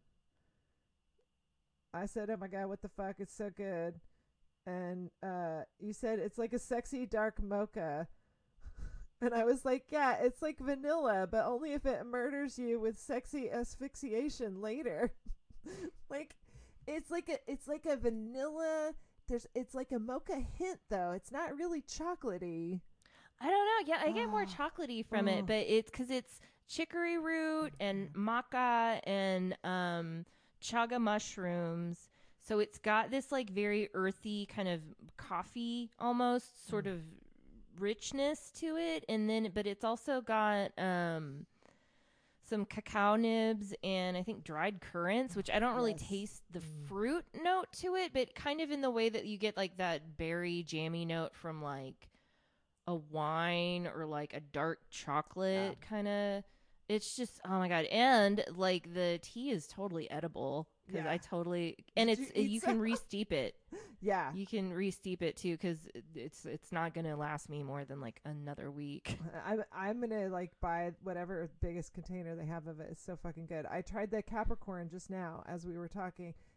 I said, "Oh my god, what the fuck? It's so good." And uh, you said it's like a sexy dark mocha. And I was like, yeah, it's like vanilla, but only if it murders you with sexy asphyxiation later. Like, it's like a, it's like a vanilla. There's, it's like a mocha hint though. It's not really chocolatey. I don't know. Yeah, I get more Oh. chocolatey from Oh. it, but it's because it's chicory root and maca and um, chaga mushrooms. So it's got this like very earthy kind of coffee almost sort Mm. of richness to it, and then but it's also got um, some cacao nibs and I think dried currants, which I don't really Yes. taste the Mm. fruit note to it, but kind of in the way that you get like that berry jammy note from like a wine or like a dark chocolate kind of. It's just oh my god, and like the tea is totally edible because Yeah. I totally and Did it's you eat you some? can re-steep it. Yeah. You can re-steep it too because it's it's not gonna last me more than like another week. I'm I'm gonna like buy whatever biggest container they have of it. It's so fucking good. I tried the Capricorn just now as we were talking.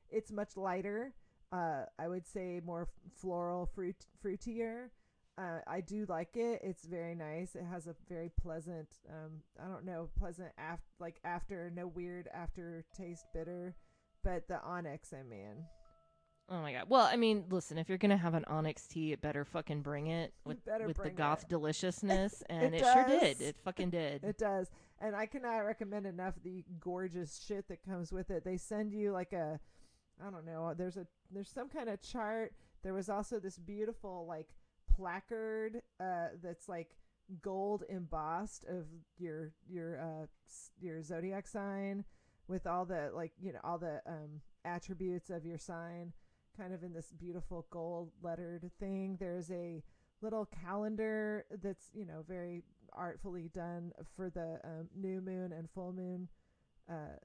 it's much lighter. Uh, I would say more f- floral, fruit, fruitier. Uh, I do like it. It's very nice. It has a very pleasant, um, I don't know, pleasant af- like after, no weird aftertaste bitter. But the onyx, I mean, Oh my god. Well, I mean, listen, if you're gonna have an onyx tea, it better fucking bring it with better with the bring goth it. deliciousness, and It it, sure does. did. It fucking did. It does. And I cannot recommend enough the gorgeous shit that comes with it. They send you like a, I don't know, there's a there's some kind of chart. There was also this beautiful like placard uh that's like gold embossed of your your uh s- your zodiac sign with all the like, you know, all the um attributes of your sign kind of in this beautiful gold lettered thing. There's a little calendar that's, you know, very artfully done for the um, new moon and full moon uh,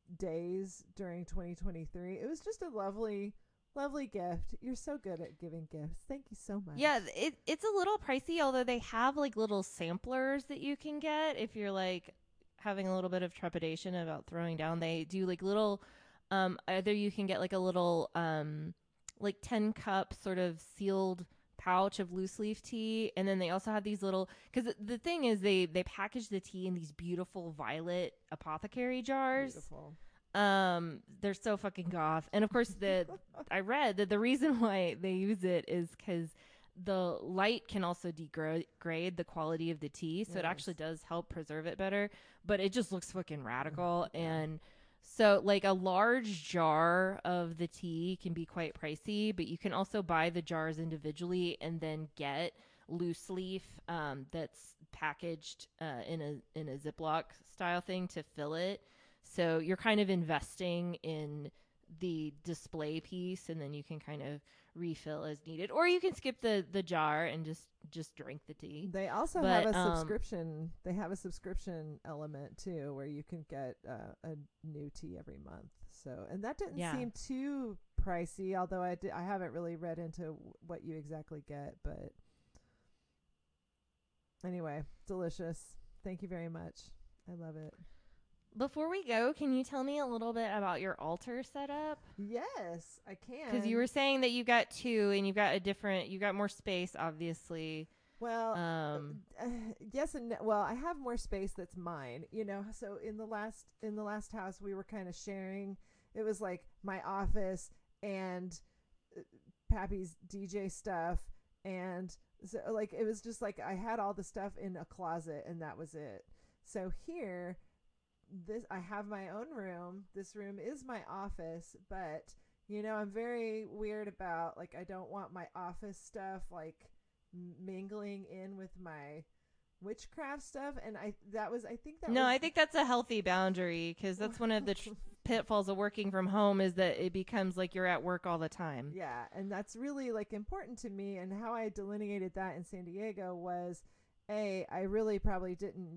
days during twenty twenty-three. It was just a lovely, lovely gift. You're so good at giving gifts. Thank you so much. Yeah, it it's a little pricey, although they have like little samplers that you can get if you're like having a little bit of trepidation about throwing down. They do like little um either you can get like a little um like ten cup sort of sealed pouch of loose leaf tea, and then they also have these little, because the, the thing is they they package the tea in these beautiful violet apothecary jars. Beautiful. Um, they're so fucking goth. And of course, the I read that the reason why they use it is because the light can also degrade the quality of the tea, so Yes. it actually does help preserve it better. But it just looks fucking radical, Yeah. and so like a large jar of the tea can be quite pricey, but you can also buy the jars individually and then get loose leaf um, that's packaged uh, in a in a Ziploc style thing to fill it. So you're kind of investing in the display piece, and then you can kind of refill as needed, or you can skip the the jar and just just drink the tea. They also But, have a um, subscription. They have a subscription element too, where you can get uh, a new tea every month. So, and that didn't Yeah. seem too pricey, although I did, I haven't really read into what you exactly get. But anyway, delicious. Thank you very much. I love it. Before we go, can you tell me a little bit about your altar setup? Yes, I can. Because you were saying that you got two, and you've got a different, you got more space, obviously. well, Um, uh, yes and no. Well, I have more space that's mine. You know, so in the last in the last house we were kind of sharing. It was like my office and uh, Pappy's D J stuff, and so like it was just like I had all the stuff in a closet and that was it. So here, this I have my own room. This room is my office, but you know, I'm very weird about like I don't want my office stuff like m- mingling in with my witchcraft stuff, and I that was I think that no, was, I think that's a healthy boundary, because that's one of the tr- pitfalls of working from home, is that it becomes like you're at work all the time. yeah, and that's really like important to me. And how I delineated that in San Diego was, a I really probably didn't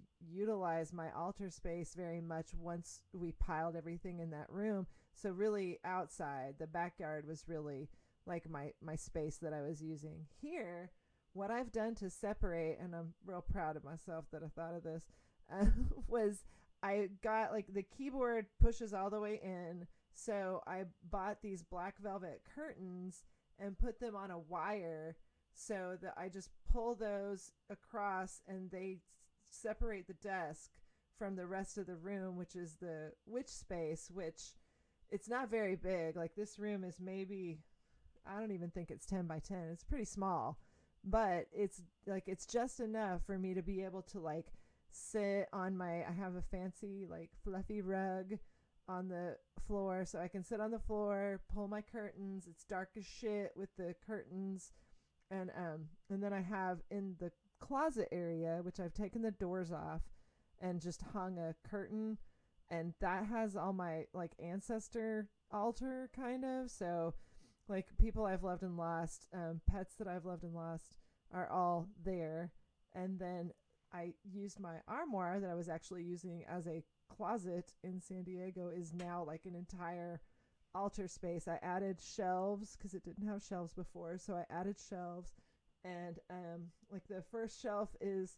utilize my altar space very much once we piled everything in that room. So really outside, the backyard was really like my my space that I was using. Here, what I've done to separate, and I'm real proud of myself that I thought of this, uh, was I got like the keyboard pushes all the way in. So I bought these black velvet curtains and put them on a wire so that I just pull those across and they separate the desk from the rest of the room, which is the witch space, which it's not very big. Like this room is maybe, I don't even think it's ten by ten. It's pretty small, but it's like, it's just enough for me to be able to like sit on my, I have a fancy like fluffy rug on the floor, so I can sit on the floor, pull my curtains. It's dark as shit with the curtains. And, um, and then I have in the closet area, which I've taken the doors off and just hung a curtain, and that has all my like ancestor altar kind of. So like people I've loved and lost, um, pets that I've loved and lost are all there. And then I used my armoire that I was actually using as a closet in San Diego is now like an entire altar space. I added shelves because it didn't have shelves before, so I added shelves. And um, like the first shelf is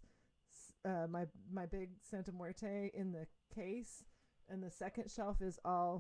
uh, my my big Santa Muerte in the case, and the second shelf is all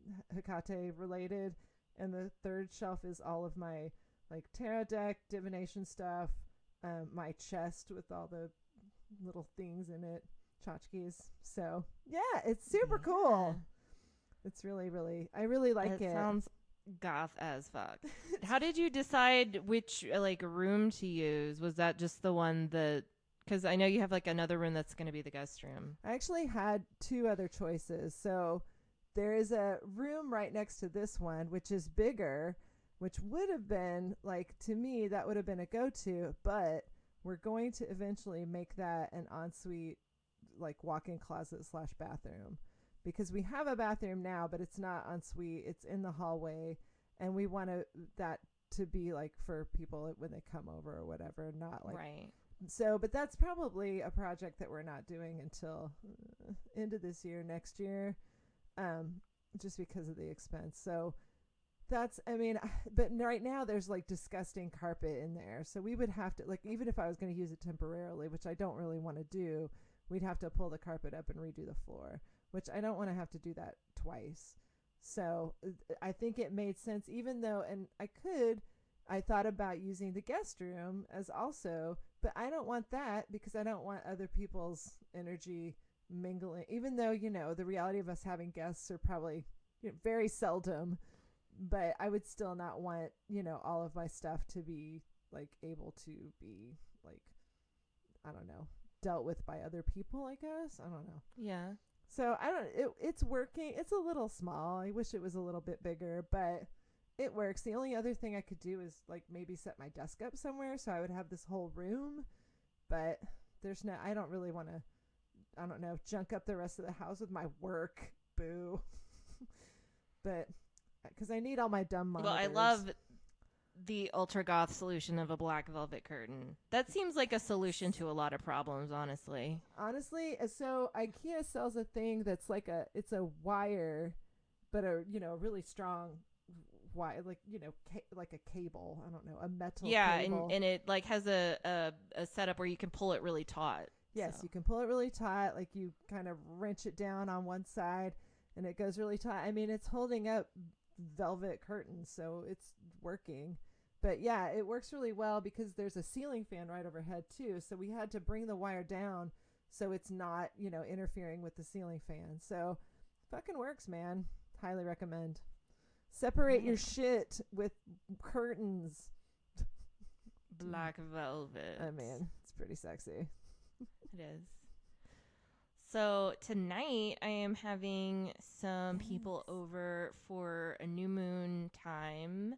Hecate related, and the third shelf is all of my like tarot deck, divination stuff, um, my chest with all the little things in it, tchotchkes. So yeah, it's super Yeah. cool. It's really, really, I really like That it. sounds goth as fuck. How did you decide which uh, like room to use? Was that just the one that? Because I know you have like another room that's going to be the guest room. I actually had two other choices. So there is a room right next to this one, which is bigger, which would have been like, to me, that would have been a go-to, but we're going to eventually make that an ensuite, like walk-in closet slash bathroom, because we have a bathroom now, but it's not ensuite. It's in the hallway, and we want to, that to be like for people when they come over or whatever, not like Right. so, but that's probably a project that we're not doing until uh, end of this year, next year, um, just because of the expense. So that's, I mean, but right now there's like disgusting carpet in there. So we would have to, like, even if I was going to use it temporarily, which I don't really want to do, we'd have to pull the carpet up and redo the floor, which I don't want to have to do that twice. So uh, I think it made sense, even though, and I could, I thought about using the guest room as also, but I don't want that because I don't want other people's energy mingling, even though, you know, the reality of us having guests are probably, you know, very seldom, but I would still not want, you know, all of my stuff to be like able to be like, I don't know, dealt with by other people, I guess. I don't know. Yeah. So I don't, it, it's working. It's a little small. I wish it was a little bit bigger, but it works. The only other thing I could do is like maybe set my desk up somewhere so I would have this whole room, but there's no, I don't really want to, I don't know, junk up the rest of the house with my work. Boo. But because I need all my dumb monitors. Well, I love the ultra goth solution of a black velvet curtain. That seems like a solution to a lot of problems, honestly. Honestly, uh, so IKEA sells a thing that's like a, it's a wire, but a, you know, really strong wire, like, you know, ca- like a cable. I don't know, a metal Yeah, cable. and, and it like has a, a, a setup where you can pull it really taut. Yes, so. you can pull it really taut, like you kind of wrench it down on one side and it goes really taut. I mean, it's holding up velvet curtains, so it's working. But yeah, it works really well because there's a ceiling fan right overhead too. So we had to bring the wire down so it's not, you know, interfering with the ceiling fan. So fucking works, man. Highly recommend. Separate your shit with curtains. Black velvet. I mean, it's pretty sexy. It is. So tonight I am having some people over for a new moon time,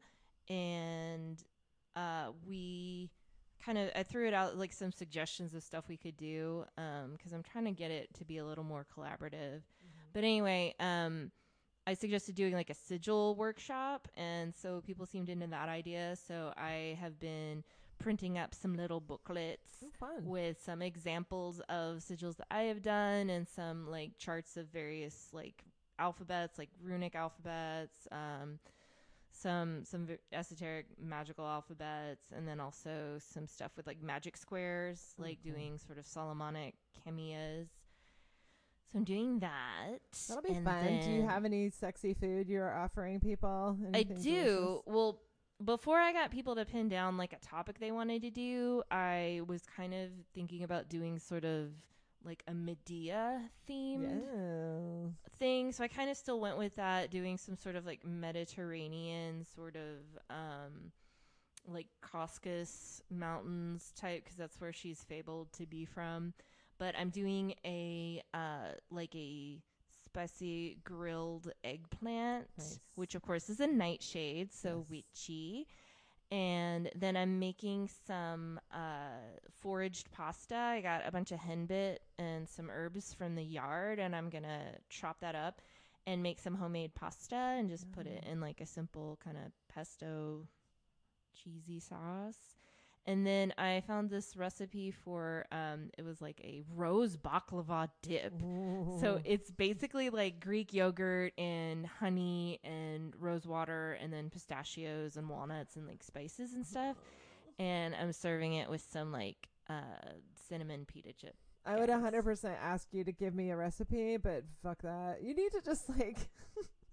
and uh, we kind of I threw it out like some suggestions of stuff we could do because um, I'm trying to get it to be a little more collaborative. Mm-hmm. But anyway, um, I suggested doing like a sigil workshop, and so people seemed into that idea. So I have been printing up some little booklets Oh, fun. with some examples of sigils that I have done and some like charts of various like alphabets, like runic alphabets, um, some some v- esoteric magical alphabets, and then also some stuff with like magic squares, like Okay. doing sort of Solomonic chemias. So I'm doing that. That'll be and fun. Do you then- have any sexy food you're offering people? I Anything do. delicious? Well, before I got people to pin down like a topic they wanted to do, I was kind of thinking about doing sort of like a Medea themed Yeah. thing. So I kind of still went with that, doing some sort of like Mediterranean sort of um like Caucasus Mountains type, because that's where she's fabled to be from. But I'm doing a uh like a spicy grilled eggplant, Nice. which of course is a nightshade, so Yes. witchy. And then I'm making some uh, foraged pasta. I got a bunch of henbit and some herbs from the yard, and I'm gonna chop that up and make some homemade pasta and just put it Yum. in like a simple kind of pesto cheesy sauce. And then I found this recipe for um, it was like a rose baklava dip. So Ooh. it's basically like Greek yogurt and honey and rose water and then pistachios and walnuts and like spices and stuff. And I'm serving it with some like uh, cinnamon pita chip. I would guys. one hundred percent ask you to give me a recipe, but fuck that. You need to just like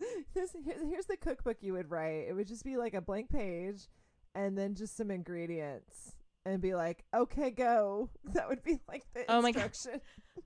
this here, here's the cookbook you would write. It would just be like a blank page, and then just some ingredients, and be like, "Okay, go." That would be like the Oh my God. instruction.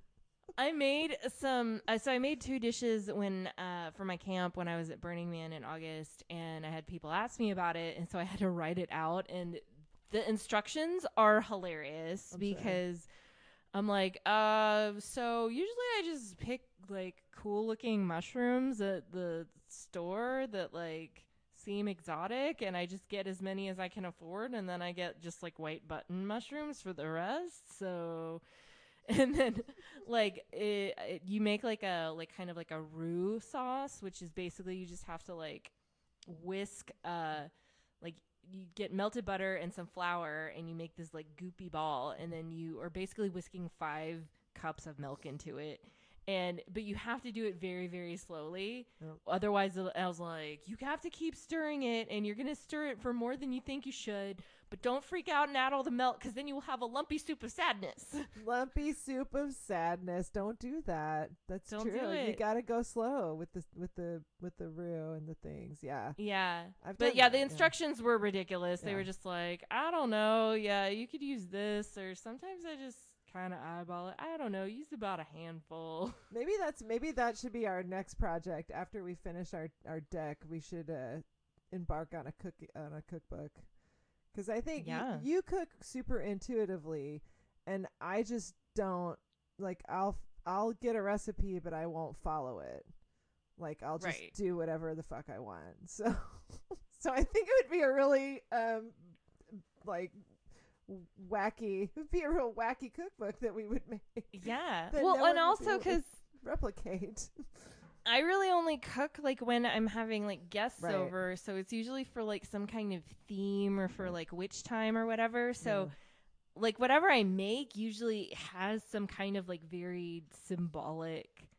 I made some, uh, so I made two dishes when, uh, for my camp when I was at Burning Man in August, and I had people ask me about it, and so I had to write it out, and the instructions are hilarious I'm sure. because I'm like, uh, so usually I just pick like cool looking mushrooms at the store that like seem exotic, and I just get as many as I can afford, and then I get just like white button mushrooms for the rest. So, and then like it, it, you make like a like kind of like a roux sauce, which is basically you just have to like whisk uh like you get melted butter and some flour, and you make this like goopy ball, and then you are basically whisking five cups of milk into it. And but you have to do it very, very slowly. Yep. Otherwise, I was like, you have to keep stirring it, and you're going to stir it for more than you think you should. But don't freak out and add all the milk, because then you will have a lumpy soup of sadness. Lumpy soup of sadness. Don't do that. That's Don't true. do You it. gotta go slow with the with the with the roux and the things. Yeah. Yeah. I've But done yeah, that, the yeah. instructions were ridiculous. They Yeah. were just like, I don't know. Yeah, you could use this, or sometimes I just kind of eyeball it. I don't know. Use about a handful. Maybe that's maybe that should be our next project after we finish our our deck. We should uh, embark on a cook on a cookbook, because I think Yeah. you, you cook super intuitively, and I just don't. Like I'll I'll get a recipe, but I won't follow it. Like I'll just Right. do whatever the fuck I want. So so I think it would be a really um like wacky. It would be a real wacky cookbook that we would make. Yeah. That Well, no and one would be also able to because replicate. I really only cook like when I'm having like guests Right. over, so it's usually for like some kind of theme or for like witch time or whatever. So like whatever I make usually has some kind of like very symbolic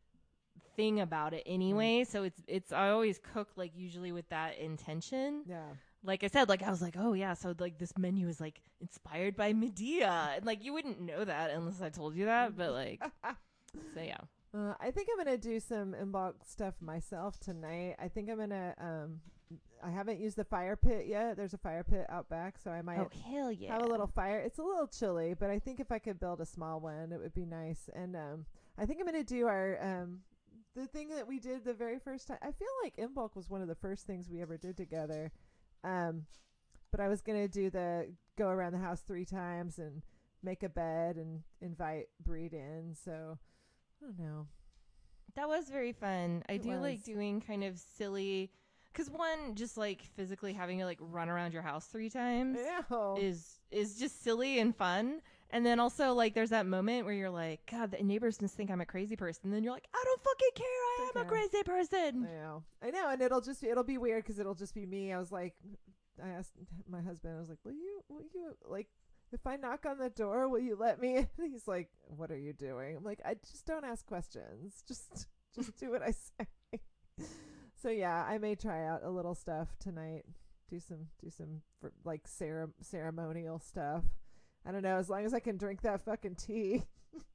thing about it anyway. So it's it's I always cook like usually with that intention. Yeah. Like I said, like I was like, oh yeah, so like this menu is like inspired by Medea, and like you wouldn't know that unless I told you that. But like, so yeah. Uh, I think I'm gonna do some inbox stuff myself tonight. I think I'm gonna. Um, I haven't used the fire pit yet. There's a fire pit out back, so I might Oh hell yeah. have a little fire. It's a little chilly, but I think if I could build a small one, it would be nice. And um, I think I'm gonna do our um, the thing that we did the very first time. I feel like in bulk was one of the first things we ever did together. Um, but I was gonna do the go around the house three times and make a bed and invite Breed in. So I don't know. That was very fun. I It do was. like doing kind of silly, because one, just like physically having to like run around your house three times Ew. is is just silly and fun. And then also like there's that moment where you're like, God, the neighbors must think I'm a crazy person. And then you're like, I don't fucking care. I Don't am a care. crazy person. I know, I know, and it'll just it'll be weird because it'll just be me. I was like, I asked my husband, I was like, will you, will you, like, if I knock on the door, will you let me in? He's like, what are you doing? I'm like, I just don't ask questions. Just, just do what I say. So yeah, I may try out a little stuff tonight. Do some, do some for, like cere- ceremonial stuff. I don't know. As long as I can drink that fucking tea.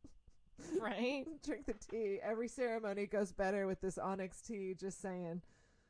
Right? Drink the tea. Every ceremony goes better with this onyx tea. Just saying.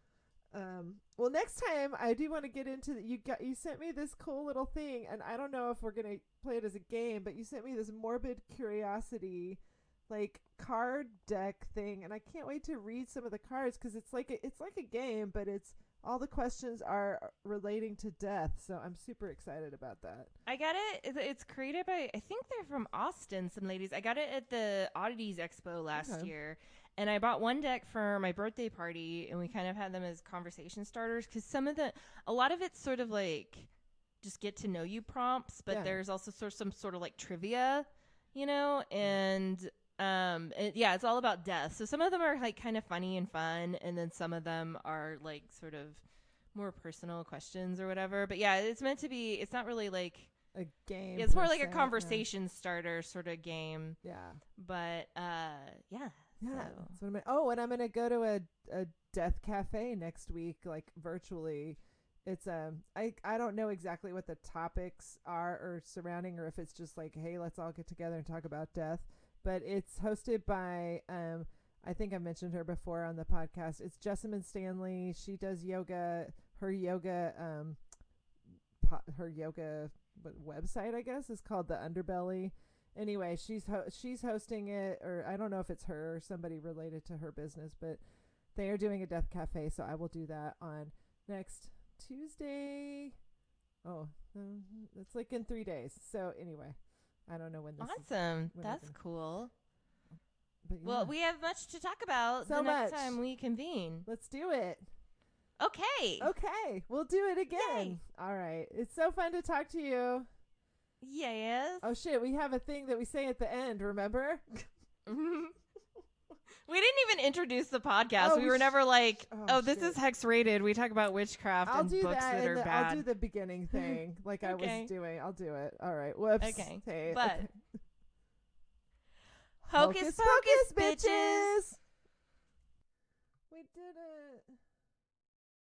Um, well, next time I do want to get into the, you got you sent me this cool little thing, and I don't know if we're gonna play it as a game, but you sent me this morbid curiosity, like card deck thing, and I can't wait to read some of the cards because it's like a, it's like a game, but it's all the questions are relating to death. So I'm super excited about that. I got it. It's- It's created by, I think they're from Austin, some ladies. I got it at the Oddities Expo last Okay. year. And I bought one deck for my birthday party, and we kind of had them as conversation starters because some of the, a lot of it's sort of like just get to know you prompts, but Yeah. there's also sort of some sort of like trivia, you know, and um, it, yeah, it's all about death. So some of them are like kind of funny and fun, and then some of them are like sort of more personal questions or whatever. But yeah, it's meant to be. It's not really like A game. it's more per like se, a yeah. conversation starter sort of game. Yeah. But uh, yeah. Yeah. So- That's what I'm. Oh, and I'm gonna go to a a death cafe next week, like virtually. It's um, I I don't know exactly what the topics are or surrounding, or if it's just like, hey, let's all get together and talk about death. But it's hosted by um, I think I mentioned her before on the podcast. It's Jessamine Stanley. She does yoga. Her yoga, um, po- her yoga what, website, I guess, is called The Underbelly. Anyway, she's ho- she's hosting it, or I don't know if it's her or somebody related to her business, but they are doing a death cafe, so I will do that on next Tuesday. Oh, um, it's like in three days. So anyway, I don't know when this is. Awesome. when That's it's in- cool. But yeah, Well, we have much to talk about So the next much. time we convene. let's do it. Okay. Okay, we'll do it again. Yay. All right. It's so fun to talk to you. Yes. Oh shit, we have a thing that we say at the end, remember? We didn't even introduce the podcast. Oh, we we were sh- never like, oh, oh, this shit. is hex rated. We talk about witchcraft I'll and do books that, that and are the, bad. I'll do the beginning thing like I Okay. was doing. I'll do it. All right. Whoops. Okay. Hey, But okay. Hocus pocus, bitches. We did it.